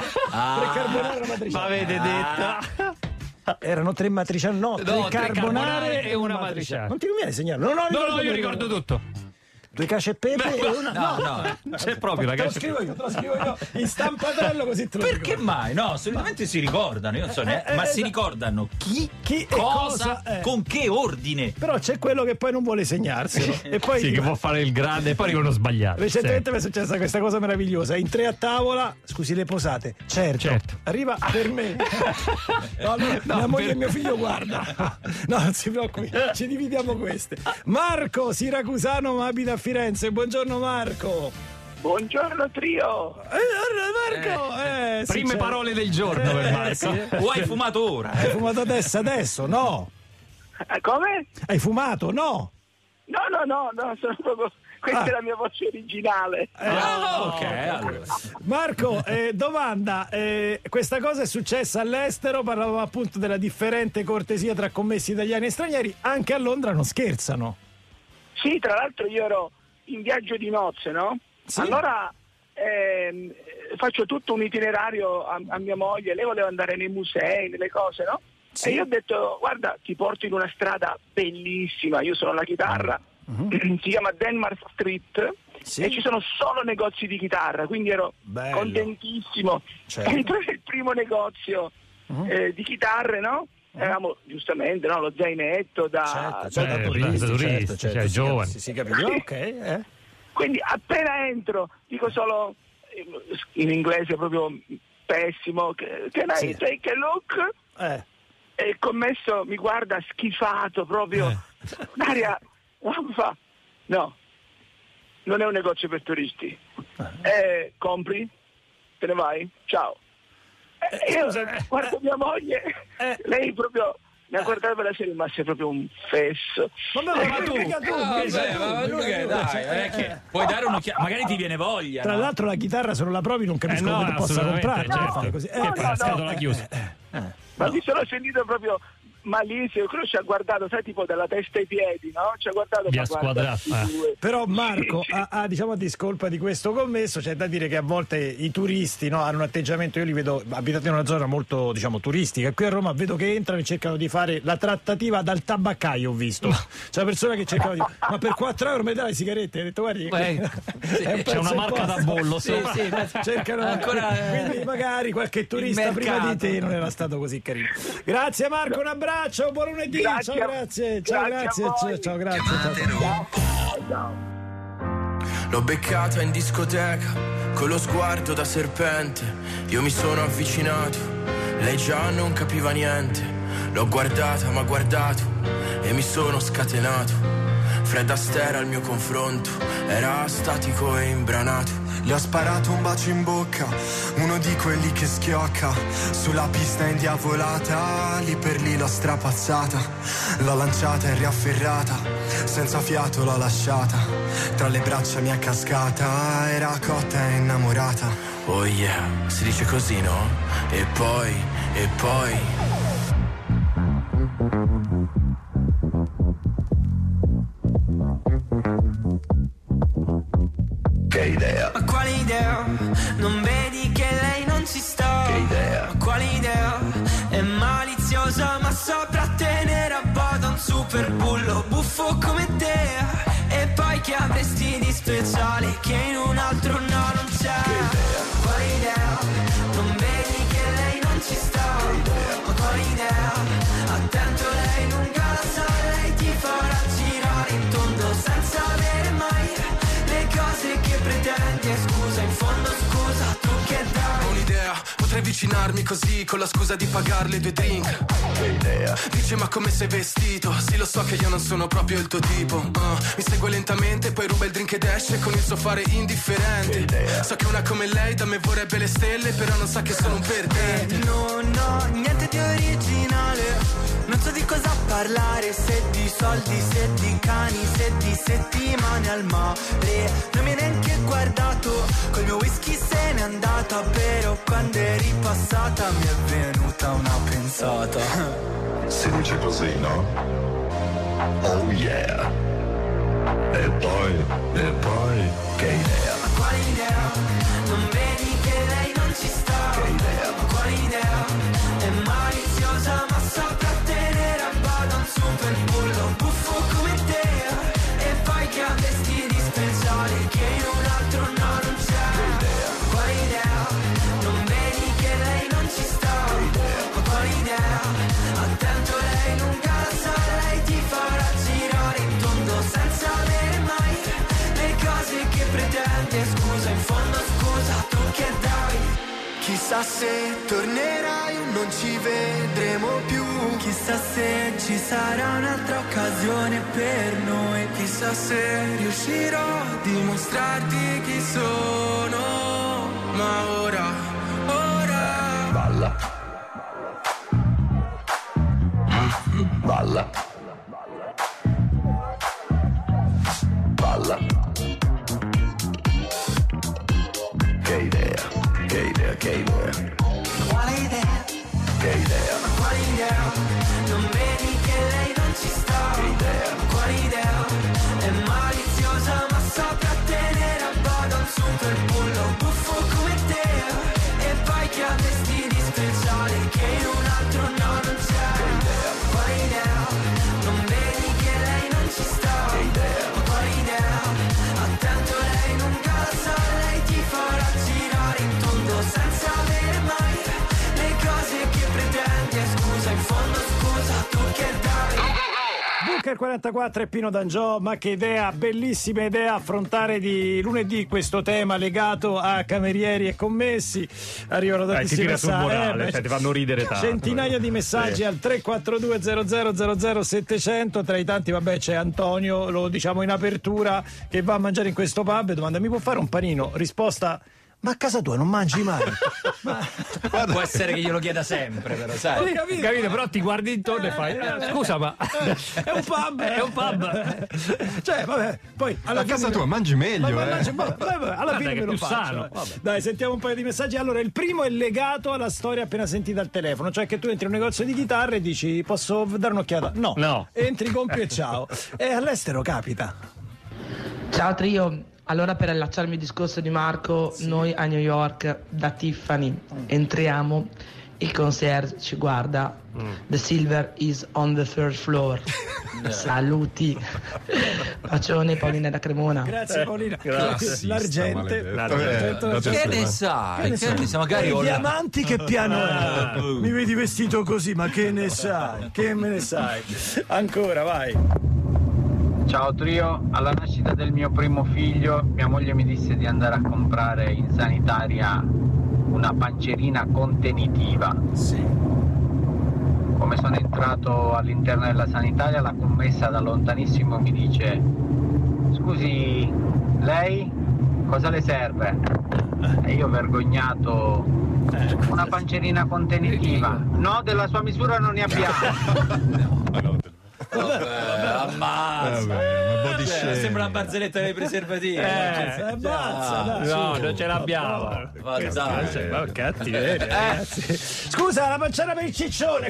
Speaker 2: Tre carbonara e una matriciana.
Speaker 4: Ma avete detto?
Speaker 2: Erano tre matriciane, no,
Speaker 4: No,
Speaker 2: tre
Speaker 4: tre
Speaker 2: carbonare
Speaker 4: carbonare
Speaker 2: e
Speaker 4: e
Speaker 2: una
Speaker 4: una
Speaker 2: matriciana.
Speaker 4: matriciana.
Speaker 2: Non ti conviene segnarlo? No, no,
Speaker 4: No, no,
Speaker 2: ricordo
Speaker 4: io
Speaker 2: bene.
Speaker 4: ricordo tutto.
Speaker 2: Due cacio e pepe e una.
Speaker 3: No, no,
Speaker 4: c'è proprio la
Speaker 2: Te lo
Speaker 4: cacio e
Speaker 2: scrivo io, te lo scrivo io in stampatello così te lo
Speaker 3: Perché
Speaker 2: ricordo.
Speaker 3: mai? No, solitamente si ricordano, io non so neanche,
Speaker 2: eh,
Speaker 3: ma
Speaker 2: eh,
Speaker 3: si
Speaker 2: esatto.
Speaker 3: ricordano chi,
Speaker 2: Chi e
Speaker 3: cosa,
Speaker 2: cosa, eh.
Speaker 3: con che ordine.
Speaker 2: Però c'è quello che poi non vuole segnarselo. E poi
Speaker 4: Sì, che può fare il grande e poi arrivano a sbagliare.
Speaker 2: recentemente mi è successa questa cosa meravigliosa. In tre a tavola, scusi, le posate. Certo,
Speaker 4: Certo.
Speaker 2: arriva per me. No, allora,
Speaker 4: No,
Speaker 2: mia moglie
Speaker 4: per-
Speaker 2: e mio figlio guarda. No, non si preoccupi, ci dividiamo queste. Marco, siracusano, ma abita a Firenze. Buongiorno Marco.
Speaker 20: Buongiorno trio.
Speaker 2: Eh, Marco, eh, sì,
Speaker 4: Prime
Speaker 2: c'è.
Speaker 4: parole del giorno per
Speaker 2: Eh,
Speaker 4: Marco.
Speaker 2: sì, eh.
Speaker 3: O hai fumato ora?
Speaker 2: Hai fumato adesso, adesso? No.
Speaker 20: Eh, come?
Speaker 2: Hai fumato? No.
Speaker 20: No, no, no, no, sono proprio. Questa
Speaker 2: Ah.
Speaker 20: è la mia voce originale.
Speaker 3: Ah, ok, allora.
Speaker 2: Marco, eh, domanda, eh, questa cosa è successa all'estero, parlavamo appunto della differente cortesia tra commessi italiani e stranieri, anche a Londra non scherzano.
Speaker 20: Sì, tra l'altro io ero in viaggio di nozze, no?
Speaker 2: Sì.
Speaker 20: Allora ehm, faccio tutto un itinerario a, a mia moglie, lei voleva andare nei musei, nelle cose, no?
Speaker 2: Sì.
Speaker 20: E io ho detto, guarda, ti porto in una strada bellissima, io sono la chitarra,
Speaker 2: Mhm.
Speaker 20: si chiama Denmark Street,
Speaker 2: Sì.
Speaker 20: e ci sono solo negozi di chitarra, quindi ero
Speaker 2: Bello.
Speaker 20: contentissimo.
Speaker 2: Certo.
Speaker 20: Entro nel primo negozio
Speaker 2: Mhm.
Speaker 20: eh, di chitarre, no? Eravamo giustamente, no? Lo zainetto da...
Speaker 2: Certo,
Speaker 20: da-
Speaker 2: certo,
Speaker 4: da
Speaker 2: turisti,
Speaker 4: turisti,
Speaker 2: certo, certo,
Speaker 4: cioè,
Speaker 2: sì,
Speaker 4: giovani.
Speaker 2: Sì, sì, capito, ok, eh.
Speaker 20: Quindi appena entro dico solo eh, in inglese proprio pessimo, can I
Speaker 2: Sì.
Speaker 20: take a look?
Speaker 2: Eh.
Speaker 20: E il commesso mi guarda schifato proprio,
Speaker 2: Eh.
Speaker 20: un'aria, mi fa, no, non è un negozio per turisti, eh, compri, te ne vai, ciao. E io guardo mia moglie,
Speaker 2: Eh.
Speaker 20: lei proprio mi ha guardato per la serie, ma sei proprio un fesso.
Speaker 2: Vabbè, ma tu, mica tu,
Speaker 3: Ah,
Speaker 2: mica
Speaker 3: beh,
Speaker 2: tu,
Speaker 3: ma
Speaker 2: mica
Speaker 3: lui che
Speaker 2: tu,
Speaker 3: dai,
Speaker 2: cioè,
Speaker 3: non è
Speaker 2: eh,
Speaker 3: che puoi dare un'occhiata, magari ti viene voglia.
Speaker 2: Tra
Speaker 3: no?
Speaker 2: l'altro la chitarra se non la provi non capisco
Speaker 4: Eh no,
Speaker 2: come tu possa
Speaker 4: assolutamente,
Speaker 2: comprarla.
Speaker 4: certo.
Speaker 2: fai così.
Speaker 4: Che
Speaker 20: no,
Speaker 4: fa la
Speaker 20: no,
Speaker 4: scatola
Speaker 20: no.
Speaker 4: chiusa.
Speaker 20: Ma mi sono sentito proprio malissimo, quello ci ha guardato, sai, tipo dalla testa ai piedi, no? Ci ha guardato
Speaker 4: Vi
Speaker 20: ma
Speaker 4: ha
Speaker 20: guarda,
Speaker 4: squadrato,
Speaker 20: questi due.
Speaker 2: Però Marco, a, a, diciamo a discolpa di questo commesso, c'è da dire che a volte i turisti, no, hanno un atteggiamento, io li vedo abitati in una zona molto, diciamo, turistica, e qui a Roma vedo che entrano e cercano di fare la trattativa dal tabaccaio, ho visto. C'è una persona che cercava di ma per quattro euro mi dai le sigarette? Ho detto guardi,
Speaker 4: Beh,
Speaker 2: è un
Speaker 4: c'è una
Speaker 2: pezzo
Speaker 4: marca
Speaker 2: imposto.
Speaker 4: da bollo
Speaker 3: Sì,
Speaker 4: sopra.
Speaker 3: sì, ma-
Speaker 2: Cercano
Speaker 3: ancora, eh,
Speaker 2: quindi magari qualche turista
Speaker 3: il
Speaker 2: prima di
Speaker 3: mercato.
Speaker 2: te non era stato così carino. Grazie Marco, un abbraccio, buon lunedì,
Speaker 20: Grazie
Speaker 2: ciao,
Speaker 20: a-
Speaker 2: grazie, ciao,
Speaker 20: grazie
Speaker 2: grazie,
Speaker 20: a voi.
Speaker 2: ciao, ciao, grazie, ciao.
Speaker 21: L'ho beccata in discoteca, con lo sguardo da serpente. Io mi sono avvicinato, lei già non capiva niente. L'ho guardata, m'ha guardato e mi sono scatenato. Fred Astaire al mio confronto, era statico e imbranato.
Speaker 22: Le ho sparato un bacio in bocca, uno di quelli che schiocca. Sulla pista indiavolata, lì per lì l'ho strapazzata. L'ho lanciata e riafferrata, senza fiato l'ho lasciata. Tra le braccia mi è cascata, era cotta e innamorata.
Speaker 21: Oh yeah, si dice così, no? E poi, e poi
Speaker 7: Che idea?
Speaker 8: Ma quale idea? Non vedi che lei non ci sta?
Speaker 7: Che idea?
Speaker 8: Ma quale idea? È maliziosa ma saprà tenere a bada un super bullo buffo come te. E poi che avresti di speciale che in un altro no non c'è?
Speaker 7: Che idea?
Speaker 8: Quale idea? Non vedi che lei non ci sta?
Speaker 7: Che idea?
Speaker 8: Ma quale idea? Attento, lei lunga la sa, lei ti farà girare in tondo senza avere mai le cose che pretendi. E scusa, in fondo scusa, tu che dai?
Speaker 21: Ho un'idea, potrei avvicinarmi così con la scusa di pagarle due drink.
Speaker 7: Che idea?
Speaker 21: Dice ma come sei vestito? Sì, lo so che io non sono proprio il tuo tipo. uh, Mi segue lentamente, poi ruba il drink ed esce con il suo fare indifferente. So che una come lei da me vorrebbe le stelle, però non sa che sono un perdente.
Speaker 8: No, no, niente di originale. Non so di cosa parlare, se di soldi, se di cani, se di settimane al mare. Non mi hai neanche guardato, col mio whisky se n'è andata. Però quando eri passata mi è venuta una pensata.
Speaker 7: Si dice così, no? Oh yeah. E poi, e poi, che idea?
Speaker 8: Ma quale idea? Non vedi che lei non ci sta?
Speaker 7: Che idea?
Speaker 8: Ma quale idea? È maliziosa ma saprà tenere a bada un super bullo buffo come te. E poi che avresti di speciale che in un altro no non c'è?
Speaker 7: Che idea?
Speaker 8: Quale idea? Non vedi che lei non ci sta?
Speaker 7: Che idea?
Speaker 8: Ma quale idea? Attento, lei lunga la sa, lei ti farà girare in tondo senza avere mai le cose che pretendi. E scusa, in fondo scusa, tu che dai?
Speaker 21: Chissà se tornerai o non ci vedremo più.
Speaker 8: Chissà se ci sarà un'altra occasione per noi.
Speaker 21: Chissà se riuscirò a dimostrarti chi sono. Ma ora, ora
Speaker 7: Balla. Balla. Balla. Che idea? Che idea? Che idea?
Speaker 8: quale idea?
Speaker 7: Che idea?
Speaker 8: Ma quale idea? Non vedi che lei non ci sta?
Speaker 7: Che idea?
Speaker 8: Ma quale idea? È maliziosa ma saprà tenere a bada un super bullo buffo come te. E poi che avresti di speciale che in un altro no non c'è?
Speaker 7: Che idea?
Speaker 8: Quale idea? Non vedi che lei non ci sta?
Speaker 7: Che idea?
Speaker 8: Ma quale idea? Attento, lei lunga la sa, lei ti farà girare in tondo senza avere mai le cose che pretendi. E scusa, in fondo scusa, tu che dai?
Speaker 2: Bunker quarantaquattro e Pino D'Angiò, ma che idea, bellissima idea affrontare di lunedì questo tema legato a camerieri e commessi. Arrivano
Speaker 4: Eh, ti
Speaker 2: tantissimi
Speaker 4: tira sul
Speaker 2: messaggi,
Speaker 4: morale,
Speaker 2: eh,
Speaker 4: cioè ti fanno ridere tanto.
Speaker 2: centinaia di messaggi
Speaker 4: Sì.
Speaker 2: al tre quattro due zero zero zero zero settecento. Tra i tanti, vabbè, c'è Antonio, lo diciamo in apertura, che va a mangiare in questo pub e domanda: mi può fare un panino? Risposta: ma a casa tua non mangi mai?
Speaker 3: Può essere che glielo chieda sempre, però, sai.
Speaker 2: Sì, capito?
Speaker 4: Capito? Però ti guardi intorno e fai eh, scusa, ma
Speaker 2: È un pub,
Speaker 4: è un pub.
Speaker 2: Cioè, vabbè, poi alla
Speaker 14: A
Speaker 2: fine-
Speaker 14: casa tua mangi meglio,
Speaker 2: Ma- ma-
Speaker 14: eh.
Speaker 2: mangi- vabbè, vabbè, alla
Speaker 4: Guarda
Speaker 2: fine
Speaker 4: che
Speaker 2: me
Speaker 4: è
Speaker 2: lo
Speaker 4: più
Speaker 2: faccio.
Speaker 4: sano.
Speaker 2: Vabbè. Dai, sentiamo un paio di messaggi. Allora, il primo è legato alla storia appena sentita al telefono, cioè che tu entri in un negozio di chitarre e dici: posso dare un'occhiata? No.
Speaker 4: No.
Speaker 2: Entri, compri e ciao. E all'estero capita.
Speaker 5: Ciao trio, allora per allacciarmi al discorso di Marco, noi a New York da Tiffany entriamo, il concierge ci guarda, the silver is on the third floor. Saluti. Bacione Paolina da Cremona.
Speaker 2: Grazie Paolina.
Speaker 14: Classista,
Speaker 2: L'argente.
Speaker 14: maledetto.
Speaker 2: L'argento-
Speaker 14: Eh,
Speaker 3: Che ne sai?
Speaker 2: ne
Speaker 3: Che
Speaker 2: sai?
Speaker 3: ne sai? Magari
Speaker 2: E i
Speaker 3: ora-
Speaker 2: diamanti che piano
Speaker 3: Ah,
Speaker 2: è?
Speaker 3: boh.
Speaker 2: Mi vedi vestito così, ma che ne sai? Che me ne sai? Ancora, vai.
Speaker 6: Ciao trio, alla nascita del mio primo figlio mia moglie mi disse di andare a comprare in sanitaria una pancerina contenitiva.
Speaker 2: Sì.
Speaker 6: Come sono entrato all'interno della sanitaria, la commessa da lontanissimo mi dice: scusi, lei cosa le serve? E io vergognato: una pancerina contenitiva. No, della sua misura non ne abbiamo.
Speaker 3: Vabbè, ammazza.
Speaker 14: Vabbè, body
Speaker 3: Cioè,
Speaker 14: shaming.
Speaker 3: sembra una barzelletta dei preservativi.
Speaker 2: Eh, abbazza, dai,
Speaker 4: No,
Speaker 2: su.
Speaker 4: non ce l'abbiamo.
Speaker 3: Ma dai.
Speaker 2: Ma cattiveria, ragazzi. Scusa, la panciata per il ciccione.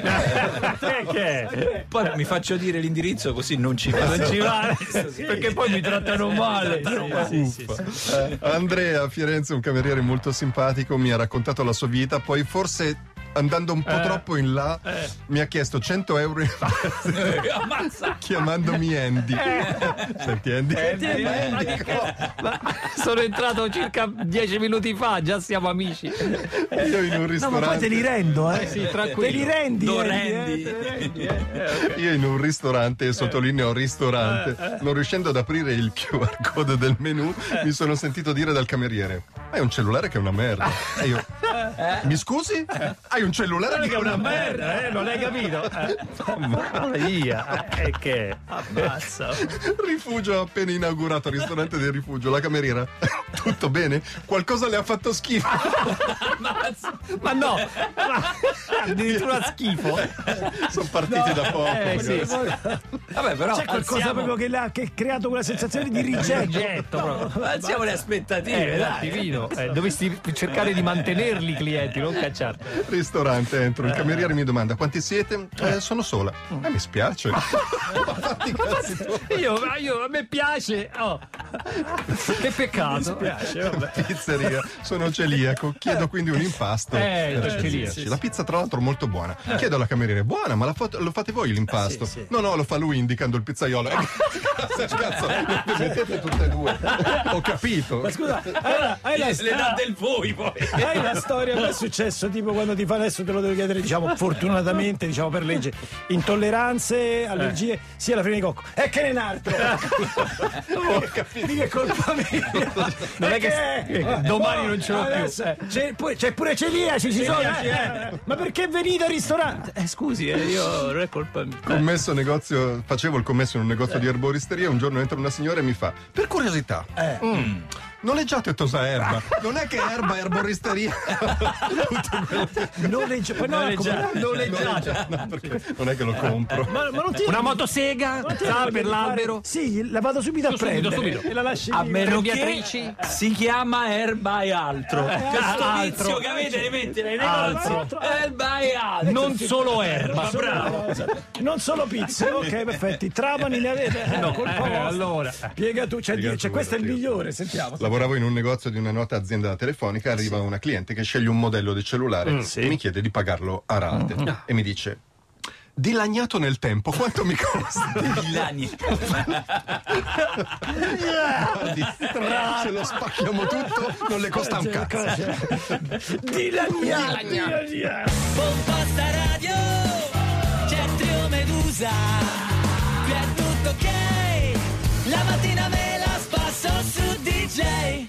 Speaker 4: Perché?
Speaker 3: Poi mi faccio dire l'indirizzo così non ci va.
Speaker 4: Non ci va, perché poi mi trattano male.
Speaker 2: Sì, sì, sì.
Speaker 14: Eh, Andrea a Firenze, un cameriere molto simpatico, mi ha raccontato la sua vita, poi forse andando un po'
Speaker 4: Eh.
Speaker 14: troppo in là
Speaker 4: Eh.
Speaker 14: mi ha chiesto cento euro in
Speaker 3: Ammazza.
Speaker 14: chiamandomi Andy. Senti Andy,
Speaker 4: Eh, ma che cazzo? Ma sono entrato circa dieci minuti fa, già siamo amici.
Speaker 14: io in un
Speaker 1: No, ma
Speaker 14: ristorante
Speaker 1: poi te li rendo, eh.
Speaker 4: Eh sì, tranquillo.
Speaker 1: Te li rendi,
Speaker 3: Lo
Speaker 1: Andy,
Speaker 3: rendi.
Speaker 1: eh, te li rendi, eh.
Speaker 14: io in un ristorante, e sottolineo ristorante, non riuscendo ad aprire il Q R code del menù, mi sono sentito dire dal cameriere: hai un cellulare che è una merda. E io: mi scusi? Hai un cellulare che è una merda?
Speaker 4: Eh, non hai capito? Eh, mamma mia, e che? Ammazza.
Speaker 14: Rifugio appena inaugurato, ristorante del Rifugio, la cameriera: tutto bene? Qualcosa le ha fatto schifo.
Speaker 4: Ma no, ma addirittura schifo.
Speaker 14: Sono partiti da poco.
Speaker 4: Eh, sì.
Speaker 14: ragazzi.
Speaker 3: Vabbè, però
Speaker 1: C'è qualcosa
Speaker 3: alziamo,
Speaker 1: proprio che, l'ha, che ha creato quella sensazione di rigetto.
Speaker 4: Rigetto proprio.
Speaker 3: alziamo le aspettative,
Speaker 4: Eh,
Speaker 3: dai.
Speaker 4: attivino. Eh, dovresti cercare di mantenerli i clienti, non cacciarli.
Speaker 14: Ristorante, entro, il cameriere mi domanda: quanti siete? Eh, sono sola. Eh, mi spiace. Fatti i cazzi tuoi.
Speaker 4: Io, ma io, a me piace. Oh. Che peccato.
Speaker 14: Pizzeria, sono celiaco, chiedo quindi un impasto.
Speaker 4: Eh,
Speaker 14: Per
Speaker 4: il celiaco.
Speaker 14: servirci. La pizza tra l'altro molto buona. Chiedo alla cameriere: buona, ma la fate- lo fate voi l'impasto?
Speaker 2: sì, sì.
Speaker 14: No, no, lo fa lui indicando il pizzaiolo. Eh, cazzo, le mettete tutte e due. Ho capito.
Speaker 2: Ma scusa, hai, hai la,
Speaker 3: Le dà del voi poi.
Speaker 2: hai la storia che è successo tipo quando ti fa, adesso te lo devo chiedere, diciamo fortunatamente, diciamo per legge, intolleranze, allergie, sia la farina di cocco. E che ne un altro?
Speaker 14: Ho capito.
Speaker 2: Di che colpa mia?
Speaker 4: Non è che-
Speaker 2: Eh,
Speaker 4: domani non ce l'ho più.
Speaker 2: adesso, C'è, pure- c'è pure celiaci, ci sono.
Speaker 4: Celiaci,
Speaker 2: eh. Ma perché venite al ristorante?
Speaker 3: Eh, scusi, eh, io non è colpa mia.
Speaker 14: Commesso negozio, facevo il commesso in un negozio di erboristeria. Un giorno entra una signora e mi fa: per curiosità, mm, noleggiate Tosa Erba? Non è che erba è erboristeria? Tutto quello che-
Speaker 2: Noleggia- poi no,
Speaker 4: Noleggia-
Speaker 2: come-
Speaker 4: noleggiata.
Speaker 14: No, perché non è che lo compro.
Speaker 2: Ma, ma non ti
Speaker 4: Una motosega,
Speaker 2: non ti
Speaker 4: sa,
Speaker 2: viene
Speaker 4: per
Speaker 2: di fare-
Speaker 4: l'albero.
Speaker 2: Sì, la vado subito a
Speaker 4: Subito,
Speaker 2: prendere
Speaker 4: subito.
Speaker 2: e la lasci
Speaker 3: A
Speaker 2: lì.
Speaker 3: meno
Speaker 4: Beatrici?
Speaker 3: che si chiama erba e altro. Questo
Speaker 4: altro.
Speaker 3: vizio che avete di mettere nei
Speaker 4: Altro.
Speaker 3: negozi. Erba e altro.
Speaker 4: Non solo erba.
Speaker 3: bravo.
Speaker 2: Non solo pizze, ok, perfetti. Trapani ne avete? Eh,
Speaker 4: No,
Speaker 2: colpa
Speaker 4: eh,
Speaker 2: vostra.
Speaker 4: allora.
Speaker 2: Piega tu, c'è,
Speaker 14: Piega
Speaker 2: c'è
Speaker 14: tu,
Speaker 2: questo è il
Speaker 14: piega tu.
Speaker 2: migliore, sentiamo.
Speaker 14: Lavoravo in un negozio di una nota azienda telefonica, arriva una cliente che sceglie un modello di cellulare e mi chiede di pagarlo a rate e mi dice: dilagnato nel tempo, quanto mi costa?
Speaker 3: Dilani.
Speaker 14: Se lo spacchiamo tutto, non le costa un cazzo.
Speaker 2: Dilagnato.
Speaker 7: Pompa sta radio, c'è Trio Medusa, qui è tutto ok, la mattina me la spasso su D J.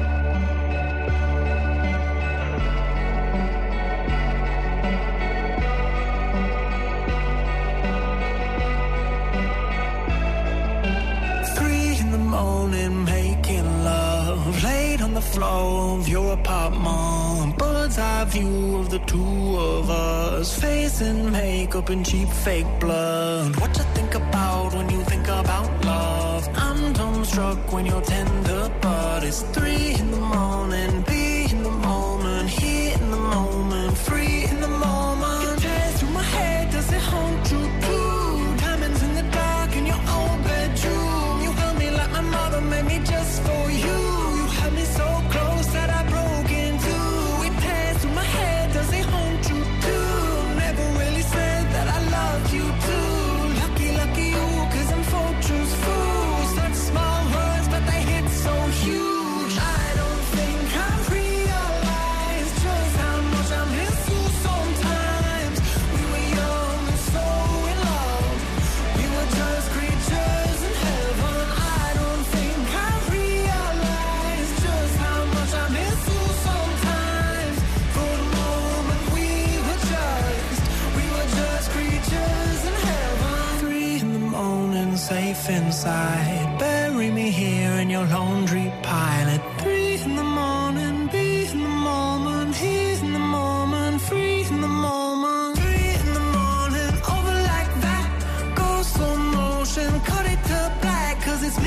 Speaker 8: Three in the morning, making love, laid on the floor of your apartment. Bird's eye view of the two of us, facing makeup and cheap fake blood. What you think about when you think about love? I'm dumbstruck when you're tender, but it's three in the morning, be in the moment, here in the moment, free in the moment. It tears through my head, does it haunt you too? Diamonds in the dark in your own bedroom. You held me like my mother made me just for you. You held me so close that I broke in two. It tears through my head, does it haunt you too? Never really said that I loved you too. Lucky, lucky you, cause I'm fortune's fool. Such small words, but they hit so huge. I don't think I've realized just how much I miss you sometimes. We were young and so in love. We were just creatures in heaven. I don't think I've realized just how much I miss you sometimes. For the moment we were just, we were just creatures in heaven. Three in the morning, safe inside. Bury me here in your laundry pile. At three in the morning, be in the moment, here in the moment, free in the moment. Three in the morning, over like that. Go slow motion, cut it to black, cause it's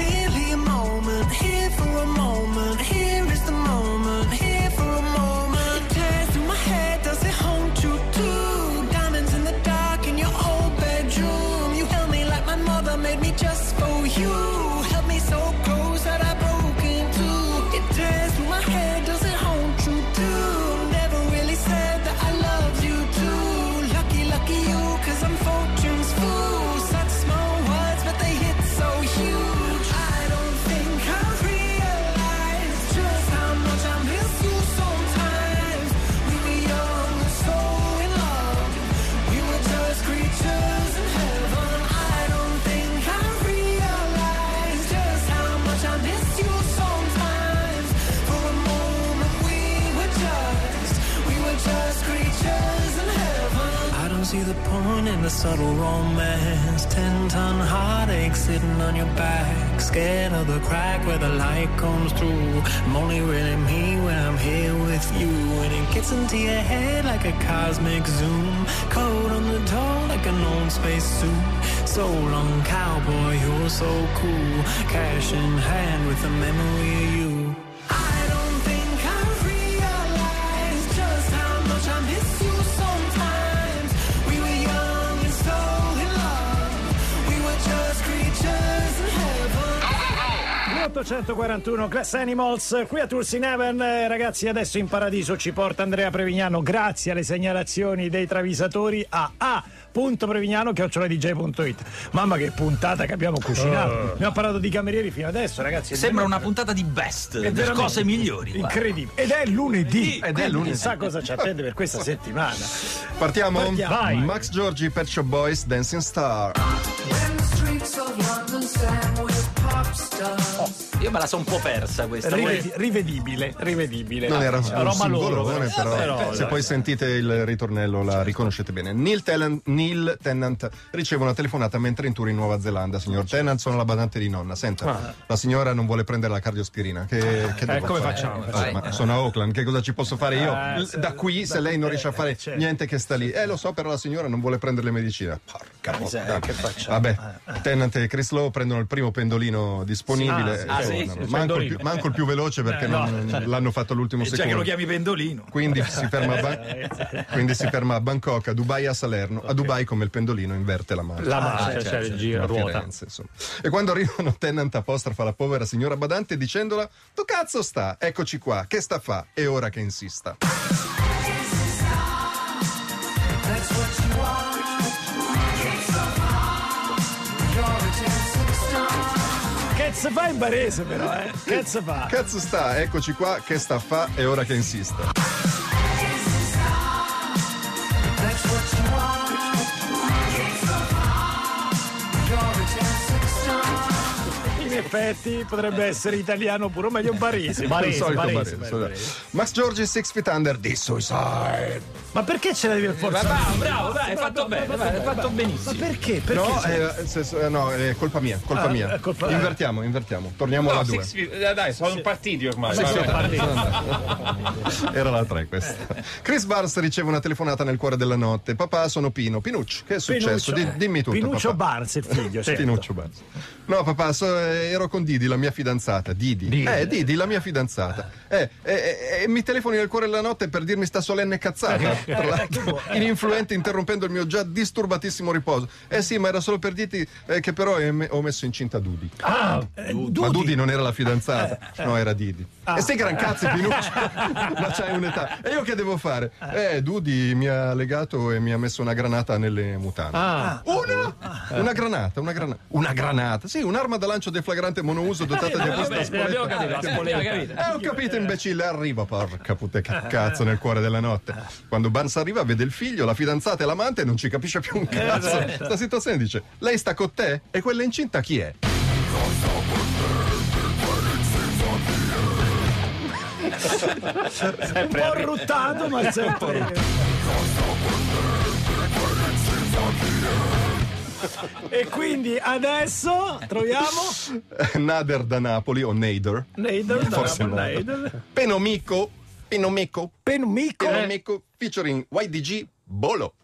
Speaker 12: don't see the point in the subtle romance. Ten ton heartache sitting on your back, scared of the crack where the light comes through. I'm only really me when I'm here with you, and it gets into your head like a cosmic zoom. Code on the door like an old space suit. So long, cowboy, you're so cool. Cash in hand with the memory of you. I don't think I realized just how much I miss you sometimes. We were young and so in love. We were just creatures in heaven.
Speaker 2: ottocentquarantuno Glass Animals, qui a Tours in Heaven. Eh, ragazzi, adesso in paradiso ci porta Andrea Prevignano, grazie alle segnalazioni dei travisatori, a a punto prevignano chiocciola d j punto it. Mamma che puntata che abbiamo cucinato.
Speaker 3: Oh.
Speaker 2: Abbiamo parlato di camerieri fino adesso, ragazzi.
Speaker 3: Sembra una puntata di best,
Speaker 2: È
Speaker 3: per cose migliori.
Speaker 2: Incredibile. Ed è lunedì.
Speaker 14: Ed è lunedì.
Speaker 2: Chissà cosa ci attende per questa settimana.
Speaker 14: Partiamo?
Speaker 2: Partiamo. Vai.
Speaker 14: Max Giorgi, Pet Shop Boys, Dancing Star.
Speaker 3: Oh, io me la sono un po' persa questa.
Speaker 2: Rivedi- rivedibile, rivedibile.
Speaker 14: Non era
Speaker 2: Ah,
Speaker 14: un
Speaker 2: roba loro,
Speaker 14: singolone,
Speaker 2: però.
Speaker 14: però,
Speaker 2: Però,
Speaker 14: se
Speaker 2: dai.
Speaker 14: poi sentite il ritornello la riconoscete bene. Neil, Tellen- Neil Tennant riceve una telefonata mentre in tour in Nuova Zelanda. Signor Tennant, sono la badante di nonna. Senta,
Speaker 2: Ah.
Speaker 14: la signora non vuole prendere la cardiospirina. Che, che devo
Speaker 2: come
Speaker 14: fare?
Speaker 2: facciamo?
Speaker 14: Eh,
Speaker 2: Vai.
Speaker 14: ma sono a Auckland, che cosa ci posso fare io?
Speaker 2: Eh,
Speaker 14: L-
Speaker 2: sì.
Speaker 14: da qui, se lei non riesce a fare
Speaker 2: certo.
Speaker 14: niente che sta lì. Eh, lo so, però la signora non vuole prendere le medicine. Porca
Speaker 2: miseria,
Speaker 14: puttana.
Speaker 2: che facciamo?
Speaker 14: Vabbè, Tennant e Chris Lowe prendono il primo pendolino disponibile.
Speaker 3: Ah, sì?
Speaker 14: Eh,
Speaker 3: Ah, sì?
Speaker 14: manco, il
Speaker 3: Pendolino.
Speaker 14: più, manco il più veloce perché
Speaker 3: Eh, no,
Speaker 14: non-
Speaker 3: certo.
Speaker 14: l'hanno fatto all'ultimo
Speaker 3: E già
Speaker 14: secondo.
Speaker 3: che lo chiami pendolino.
Speaker 14: Quindi si ferma a, Ba- quindi si ferma a Bangkok, a Dubai e a Salerno. A Dubai, come il pendolino, inverte la marcia.
Speaker 4: La marcia,
Speaker 14: Ah,
Speaker 4: cioè,
Speaker 14: certo,
Speaker 4: il giro,
Speaker 14: a
Speaker 4: ruota.
Speaker 14: Firenze, insomma. E quando arrivano, Tennant apostrofa la povera signora badante dicendola: "Tu cazzo sta? Eccoci qua. Che sta fa? È ora che insista."
Speaker 2: Cazzo fa in barese però, eh? Cazzo fa?
Speaker 14: Cazzo sta? Eccoci qua. Che sta fa? È ora che insista.
Speaker 2: In effetti potrebbe essere italiano pure, o meglio barese.
Speaker 14: Il solito barese, barese. Max Giorgi, Six Feet Under, di Suicide.
Speaker 2: Ma perché ce la devi forzare?
Speaker 3: Bravo, bravo, bravo, hai fatto bene, vai, hai fatto benissimo.
Speaker 2: Ma perché? Perché?
Speaker 14: No,
Speaker 2: c'è-
Speaker 14: eh, nel senso, eh, no, è colpa mia, colpa
Speaker 2: Ah,
Speaker 14: mia.
Speaker 2: è colpa-
Speaker 14: Invertiamo, invertiamo. Torniamo
Speaker 15: No,
Speaker 14: alla due.
Speaker 15: Six Feet- eh, dai, sono partiti ormai.
Speaker 14: Sì,
Speaker 15: vai,
Speaker 14: sì,
Speaker 15: vai.
Speaker 14: sono partiti. Era la tre questa. Chris Barnes riceve una telefonata nel cuore della notte. Papà, sono Pino. Pinuccio, che è successo?
Speaker 2: Pinuccio.
Speaker 14: Di- dimmi tutto,
Speaker 2: Pinuccio
Speaker 14: papà.
Speaker 2: Barnes, il figlio, certo.
Speaker 14: Pinuccio Barnes. No, papà, so- eh, ero con Didi, la mia fidanzata. Didi.
Speaker 2: Didi.
Speaker 14: Eh, Didi, la mia fidanzata. Eh, eh, eh, eh, mi telefoni nel cuore della notte per dirmi sta solenne cazzata. Tra l'altro, ininfluente, interrompendo il mio già disturbatissimo riposo. Eh sì, ma era solo per dirti eh, che però eh, me- ho messo incinta Dudi.
Speaker 2: Ah, eh,
Speaker 14: Ma
Speaker 2: Dudi.
Speaker 14: Dudi non era la fidanzata, no, era Didi.
Speaker 2: Ah.
Speaker 14: E sti gran cazzi, Pinuccio, ma c'hai un'età. E io che devo fare? Eh, Dudi mi ha legato e mi ha messo una granata nelle mutande.
Speaker 4: Ah.
Speaker 14: Una? Una granata, una granata. Una granata, sì, un'arma da lancio deflagrante monouso dotata di apposta
Speaker 4: Vabbè,
Speaker 14: spoletta.
Speaker 4: abbiamo capito, la spoletta.
Speaker 14: Eh, ho capito, imbecille, arriva, porca puttana, che cazzo, nel cuore della notte. Quando Barnes arriva, vede il figlio, la fidanzata e l'amante e non ci capisce più un cazzo.
Speaker 2: Esatto.
Speaker 14: Sta situazione dice, lei sta con te? E quella incinta chi è?
Speaker 2: Un po' ruttato, ma sempre. E quindi adesso troviamo
Speaker 14: Nader da Napoli o Nader.
Speaker 2: Nader,
Speaker 14: Forse
Speaker 2: da-
Speaker 14: Nader.
Speaker 2: Nader.
Speaker 14: Penomico, Penomico,
Speaker 2: Penomico,
Speaker 14: Penomico featuring Y D G Bolo.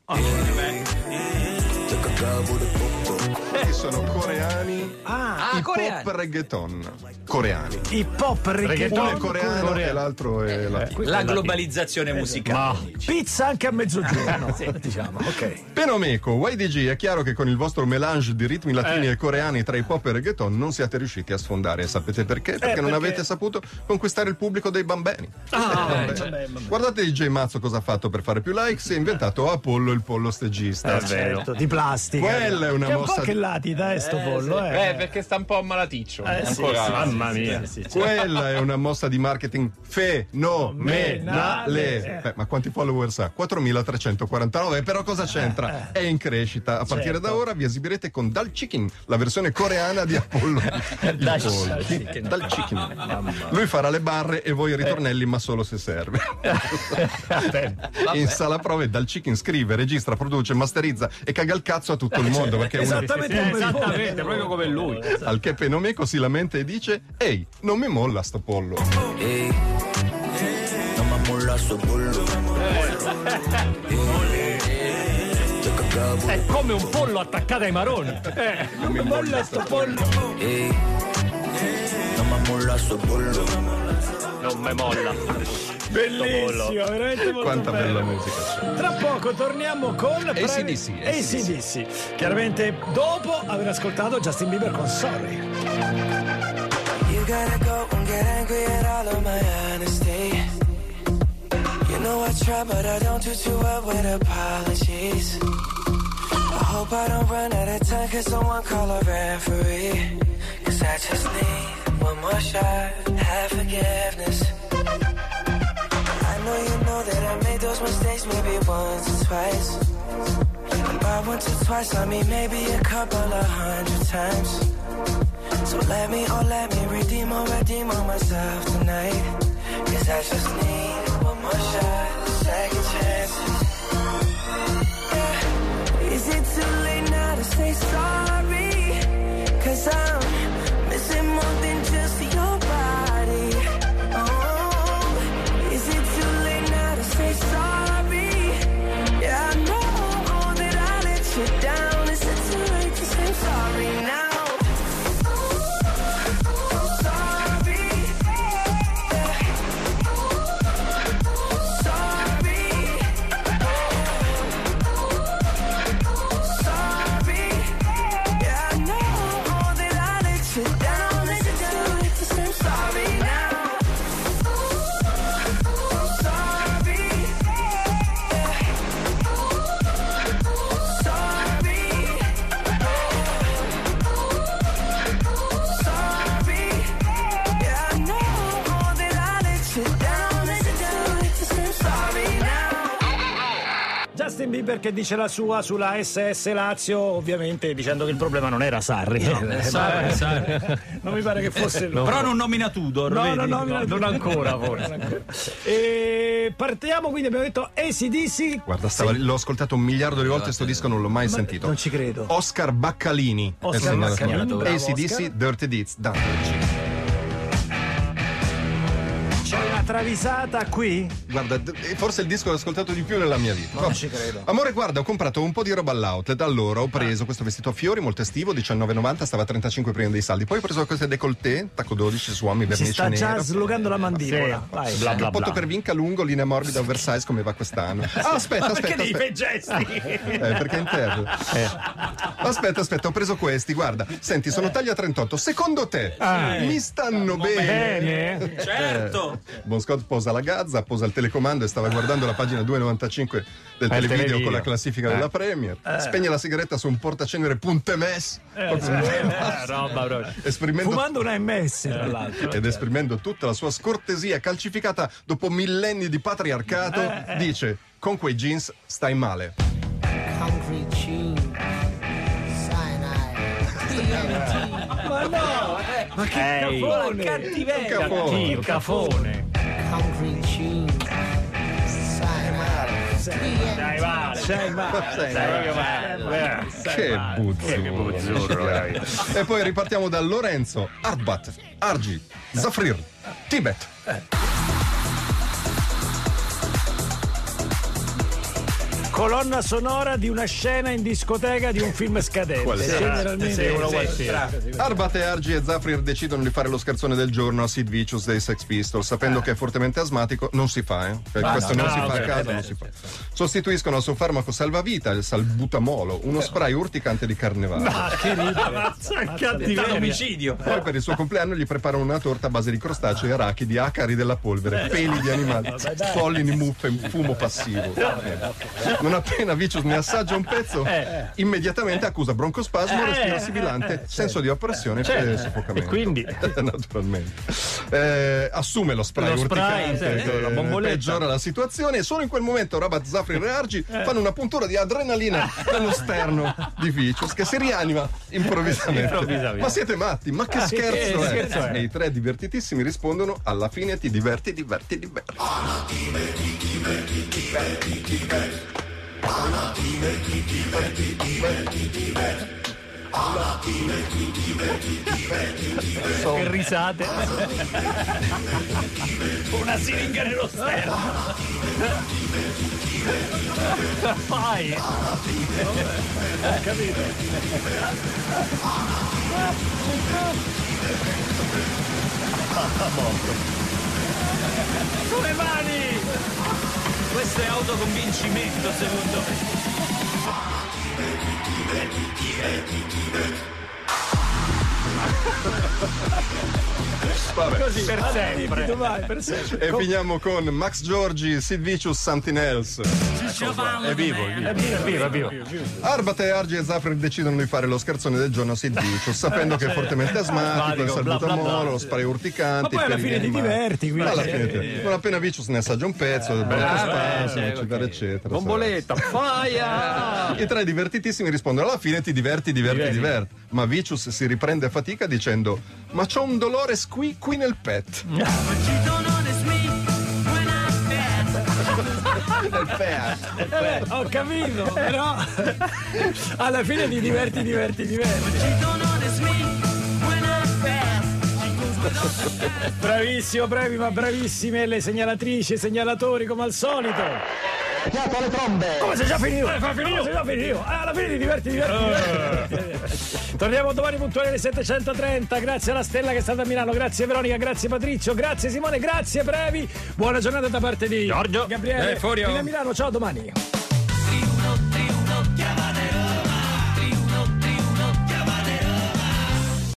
Speaker 14: Che sono coreani,
Speaker 2: Ah,
Speaker 14: hip
Speaker 3: coreani.
Speaker 14: hop reggaeton. Coreani.
Speaker 2: hip hop reggaeton.
Speaker 14: Uno è coreano
Speaker 2: coreano.
Speaker 14: e l'altro è latino.
Speaker 3: La globalizzazione musicale.
Speaker 2: Pizza anche a mezzogiorno, diciamo. Ok.
Speaker 14: Penomico, Y D G, è chiaro che con il vostro melange di ritmi latini e coreani tra hip hop e reggaeton non siate riusciti a sfondare. Sapete perché? Perché non
Speaker 2: perché?
Speaker 14: avete saputo conquistare il pubblico dei bambini.
Speaker 2: Ah,
Speaker 14: Eh,
Speaker 2: vabbè,
Speaker 14: cioè,
Speaker 2: vabbè, vabbè.
Speaker 14: Guardate D J Mazzo cosa ha fatto per fare più likes, si è inventato Apollo il pollo stegista.
Speaker 2: Eh, certo, di plastica.
Speaker 14: Quella è una
Speaker 2: Che è un
Speaker 14: mossa
Speaker 2: po' che
Speaker 14: di-
Speaker 2: la
Speaker 1: latita, eh, sto pollo, eh.
Speaker 15: Eh, perché sta un po' malaticcio.
Speaker 1: Eh, sì,
Speaker 15: ancora.
Speaker 1: sì,
Speaker 15: Mamma
Speaker 1: sì,
Speaker 15: mia.
Speaker 1: sì, sì, sì.
Speaker 14: Quella è una mossa di marketing fenomenale. Beh, ma quanti followers ha? quattromilatrecentoquarantanove. Però cosa c'entra? È in crescita. A partire
Speaker 1: Certo.
Speaker 14: da ora vi esibirete con Dal Chicken, la versione coreana di Apollo. Il
Speaker 1: Dal
Speaker 14: pollo.
Speaker 1: Chicken.
Speaker 14: Dal Chicken. Lui farà le barre e voi i ritornelli, ma solo se serve. In sala prove Dal Chicken scrive, registra, produce, masterizza e caga il cazzo a tutto il mondo, perché è una...
Speaker 1: Esattamente come il pollo.
Speaker 4: Esattamente, proprio come lui.
Speaker 14: Al che Penomeco si lamenta e dice: ehi, non mi molla sto pollo.
Speaker 8: Ehi, non mi molla sto pollo.
Speaker 4: È come un pollo attaccato ai maroni. Eh,
Speaker 1: Non mi molla sto pollo.
Speaker 8: Ehi, non mi molla sto pollo.
Speaker 4: Non me molla.
Speaker 1: Bellissimo, veramente molto
Speaker 14: Quanta
Speaker 1: bello.
Speaker 14: bella musica c'è.
Speaker 1: Tra poco torniamo con
Speaker 14: A C D C,
Speaker 1: A C D C. Chiaramente dopo aver ascoltato Justin Bieber con Sorry.
Speaker 8: You gotta go and get angry at all of my honesty. You know I try, but I don't do too well with apologies. I hope I don't run out of time, cause someone call a referee. Cause I just need one more shot, have forgiveness. I know you know that I made those mistakes maybe once or twice. And by once or twice, I mean maybe a couple of hundred times. So let me, oh let me redeem or redeem on myself tonight. Cause I just need one more shot, second chances. Yeah. Is it too late now to say sorry? Cause I'm missing more than just your body. Oh, is it too late now to say sorry? Yeah, I know that I let you down. Is it too late to say sorry now?
Speaker 1: Justin Bieber che dice la sua sulla S S Lazio, ovviamente dicendo che il problema non era Sarri.
Speaker 3: No, Sarri, Sarri.
Speaker 1: Non mi pare che fosse
Speaker 3: No. Però non nomina Tudor,
Speaker 1: no,
Speaker 3: vedi?
Speaker 1: no, no, no,
Speaker 4: non ancora, forse.
Speaker 1: non ancora. E partiamo, quindi abbiamo detto A C D C.
Speaker 14: Guarda, stava, l'ho ascoltato un miliardo di volte, sto disco non l'ho mai
Speaker 1: Ma
Speaker 14: sentito.
Speaker 1: non ci credo.
Speaker 14: Oscar Baccalini.
Speaker 1: Oscar
Speaker 14: è il
Speaker 1: Baccalini,
Speaker 14: signore.
Speaker 1: bravo,
Speaker 14: A C D C,
Speaker 1: Oscar.
Speaker 14: Dirty Deeds, da.
Speaker 1: C'è una travisata qui?
Speaker 14: Guarda, d- forse il disco l'ho ascoltato di più nella mia vita.
Speaker 1: Non ci credo.
Speaker 14: Amore, guarda, ho comprato un po' di roba all'outlet. Allora ho preso questo vestito a fiori molto estivo, diciannove e novanta, stava a trentacinque prima dei saldi. Poi ho preso queste décolleté, tacco dodici, suomi,
Speaker 1: Si
Speaker 14: vernice
Speaker 1: sta già
Speaker 14: nera.
Speaker 1: slogando la mandibola.
Speaker 14: Sì.
Speaker 1: Vai.
Speaker 14: Bla, bla, Cappotto per vinca lungo, linea morbida, oversize come va quest'anno. Ah, aspetta,
Speaker 1: Ma
Speaker 14: aspetta.
Speaker 1: perché devi
Speaker 14: aspetta.
Speaker 1: fai gesti?
Speaker 14: Eh, perché è interno. Aspetta, aspetta, ho preso questi. Guarda, senti, sono taglia trentotto. Secondo te
Speaker 4: Ah.
Speaker 14: mi stanno bene?
Speaker 4: Bene?
Speaker 3: Certo.
Speaker 14: Eh, Bon Scott posa la gazza, posa il telecomando e stava guardando la pagina due novantacinque del
Speaker 4: Eh, il
Speaker 14: televideo
Speaker 4: televideo.
Speaker 14: con la classifica
Speaker 4: Eh.
Speaker 14: della Premier.
Speaker 1: Eh.
Speaker 14: Spegne la sigaretta su un portacenere puntemes.
Speaker 1: Eh, cioè,
Speaker 4: Eh, roba, roba.
Speaker 14: esprimendo
Speaker 1: fumando una M S, tra l'altro.
Speaker 14: ed esprimendo tutta la sua scortesia calcificata dopo millenni di patriarcato,
Speaker 1: Eh, eh.
Speaker 14: dice: con quei jeans stai male.
Speaker 10: Concrete tube, cyanide,
Speaker 1: Ma no! Ma che
Speaker 4: Ehi.
Speaker 1: cafone!
Speaker 3: Cattiveria.
Speaker 4: Cattivo, cafone.
Speaker 10: concrete tube, cyanide,
Speaker 4: Dai, vale.
Speaker 1: Sei male.
Speaker 14: Sei
Speaker 4: Dai,
Speaker 14: male.
Speaker 4: proprio male. Eh,
Speaker 14: Che
Speaker 4: male.
Speaker 14: buzzurro.
Speaker 4: Che buzzurro, ragazzi.
Speaker 14: E poi ripartiamo da Lorenzo, Arbat, Argi, Zafrir, Tibet.
Speaker 1: Colonna sonora di una scena in discoteca di un film scadente.
Speaker 14: Quale sarà?
Speaker 1: Generalmente
Speaker 4: Sì, uno qualsiasi.
Speaker 14: Arbat e Argi e Zafrir decidono di fare lo scherzone del giorno a Sid Vicious dei Sex Pistols, sapendo che è fortemente asmatico. Non si fa, eh? Per
Speaker 1: Ah,
Speaker 14: questo
Speaker 1: no,
Speaker 14: non
Speaker 1: no,
Speaker 14: si fa
Speaker 1: ok,
Speaker 14: a casa,
Speaker 1: eh beh,
Speaker 14: non si fa. Sostituiscono al suo farmaco salvavita il salbutamolo, uno spray urticante di carnevale.
Speaker 1: Ma che ridere.
Speaker 4: Mazza,
Speaker 3: Tentato
Speaker 4: cattiveria.
Speaker 3: omicidio.
Speaker 14: Poi per il suo compleanno gli preparano una torta a base di crostacei, arachidi, acari della polvere, peli di animali, polline, muffe, fumo passivo. Non Non appena Vicious ne assaggia un pezzo,
Speaker 2: Eh.
Speaker 14: immediatamente accusa broncospasmo,
Speaker 2: Eh,
Speaker 14: respiro
Speaker 2: eh,
Speaker 14: sibilante,
Speaker 2: eh,
Speaker 14: senso di oppressione
Speaker 2: Certo.
Speaker 14: e soffocamento.
Speaker 2: E quindi?
Speaker 14: Naturalmente. Eh, assume lo spray
Speaker 2: Lo spray,
Speaker 14: urticante
Speaker 2: sì,
Speaker 14: che
Speaker 2: la bomboletta.
Speaker 14: peggiora la situazione e solo in quel momento Rabat, Zafri e Re Argi
Speaker 2: Eh.
Speaker 14: fanno una puntura di adrenalina nello sterno di Vicious che si rianima improvvisamente.
Speaker 2: Improvvisamente.
Speaker 14: Ma siete matti? Ma che
Speaker 2: Ah,
Speaker 14: scherzo,
Speaker 2: che
Speaker 14: è?
Speaker 2: scherzo è?
Speaker 14: E i tre divertitissimi rispondono: alla fine ti diverti, diverti, diverti.
Speaker 2: Che risate. Una siringa nello sterno. Vai. Ho capito. Sulle mani.
Speaker 3: Questo è autoconvincimento, secondo me.
Speaker 14: Vabbè.
Speaker 2: Così per
Speaker 14: Vabbè,
Speaker 2: sempre.
Speaker 14: tu
Speaker 2: vai, per sempre.
Speaker 14: E finiamo con Max Giorgi, Sid Vicious, Something Else.
Speaker 2: È vivo, è vivo, è vivo, è vivo.
Speaker 14: Arbate, Argi e Zafri decidono di fare lo scherzone del giorno a Sid Vicious, sapendo che è fortemente asmatico, il
Speaker 2: Bla, bla, bla,
Speaker 14: salbutamolo,
Speaker 2: bla.
Speaker 14: lo spray urticante.
Speaker 2: Ma poi
Speaker 14: i
Speaker 2: alla fine
Speaker 14: peli
Speaker 2: ti
Speaker 14: di mano.
Speaker 2: diverti, quindi.
Speaker 14: Alla fine
Speaker 2: Eh,
Speaker 14: ti- non appena Vicious ne assaggia un pezzo, il
Speaker 2: bravo,
Speaker 14: broncospasmo,
Speaker 2: eh,
Speaker 14: eccetera, eccetera.
Speaker 4: Bomboletta, faia!
Speaker 14: I tre divertitissimi rispondono: alla fine ti diverti, diverti,
Speaker 2: Diverti.
Speaker 14: diverti. Ma Vicious si riprende a fatica dicendo: ma c'ho un dolore squi qui nel pet. Nel pet.
Speaker 2: Eh beh, ho capito, però alla fine ti diverti, diverti, diverti. Bravissimo, bravi, ma bravissime le segnalatrici e segnalatori come al solito.
Speaker 18: Fiato alle trombe!
Speaker 2: Come se già finito? Come se già finito? Ah, alla fine ti diverti, diverti, diverti. Torniamo domani puntuali alle settecentotrenta. Grazie alla Stella che è stata a Milano, grazie Veronica, grazie Patrizio, grazie Simone, grazie Brevi. Buona giornata da parte di
Speaker 4: Giorgio.
Speaker 2: Gabriele.
Speaker 4: Eh, fuori, oh.
Speaker 2: Fino a Milano, ciao, domani.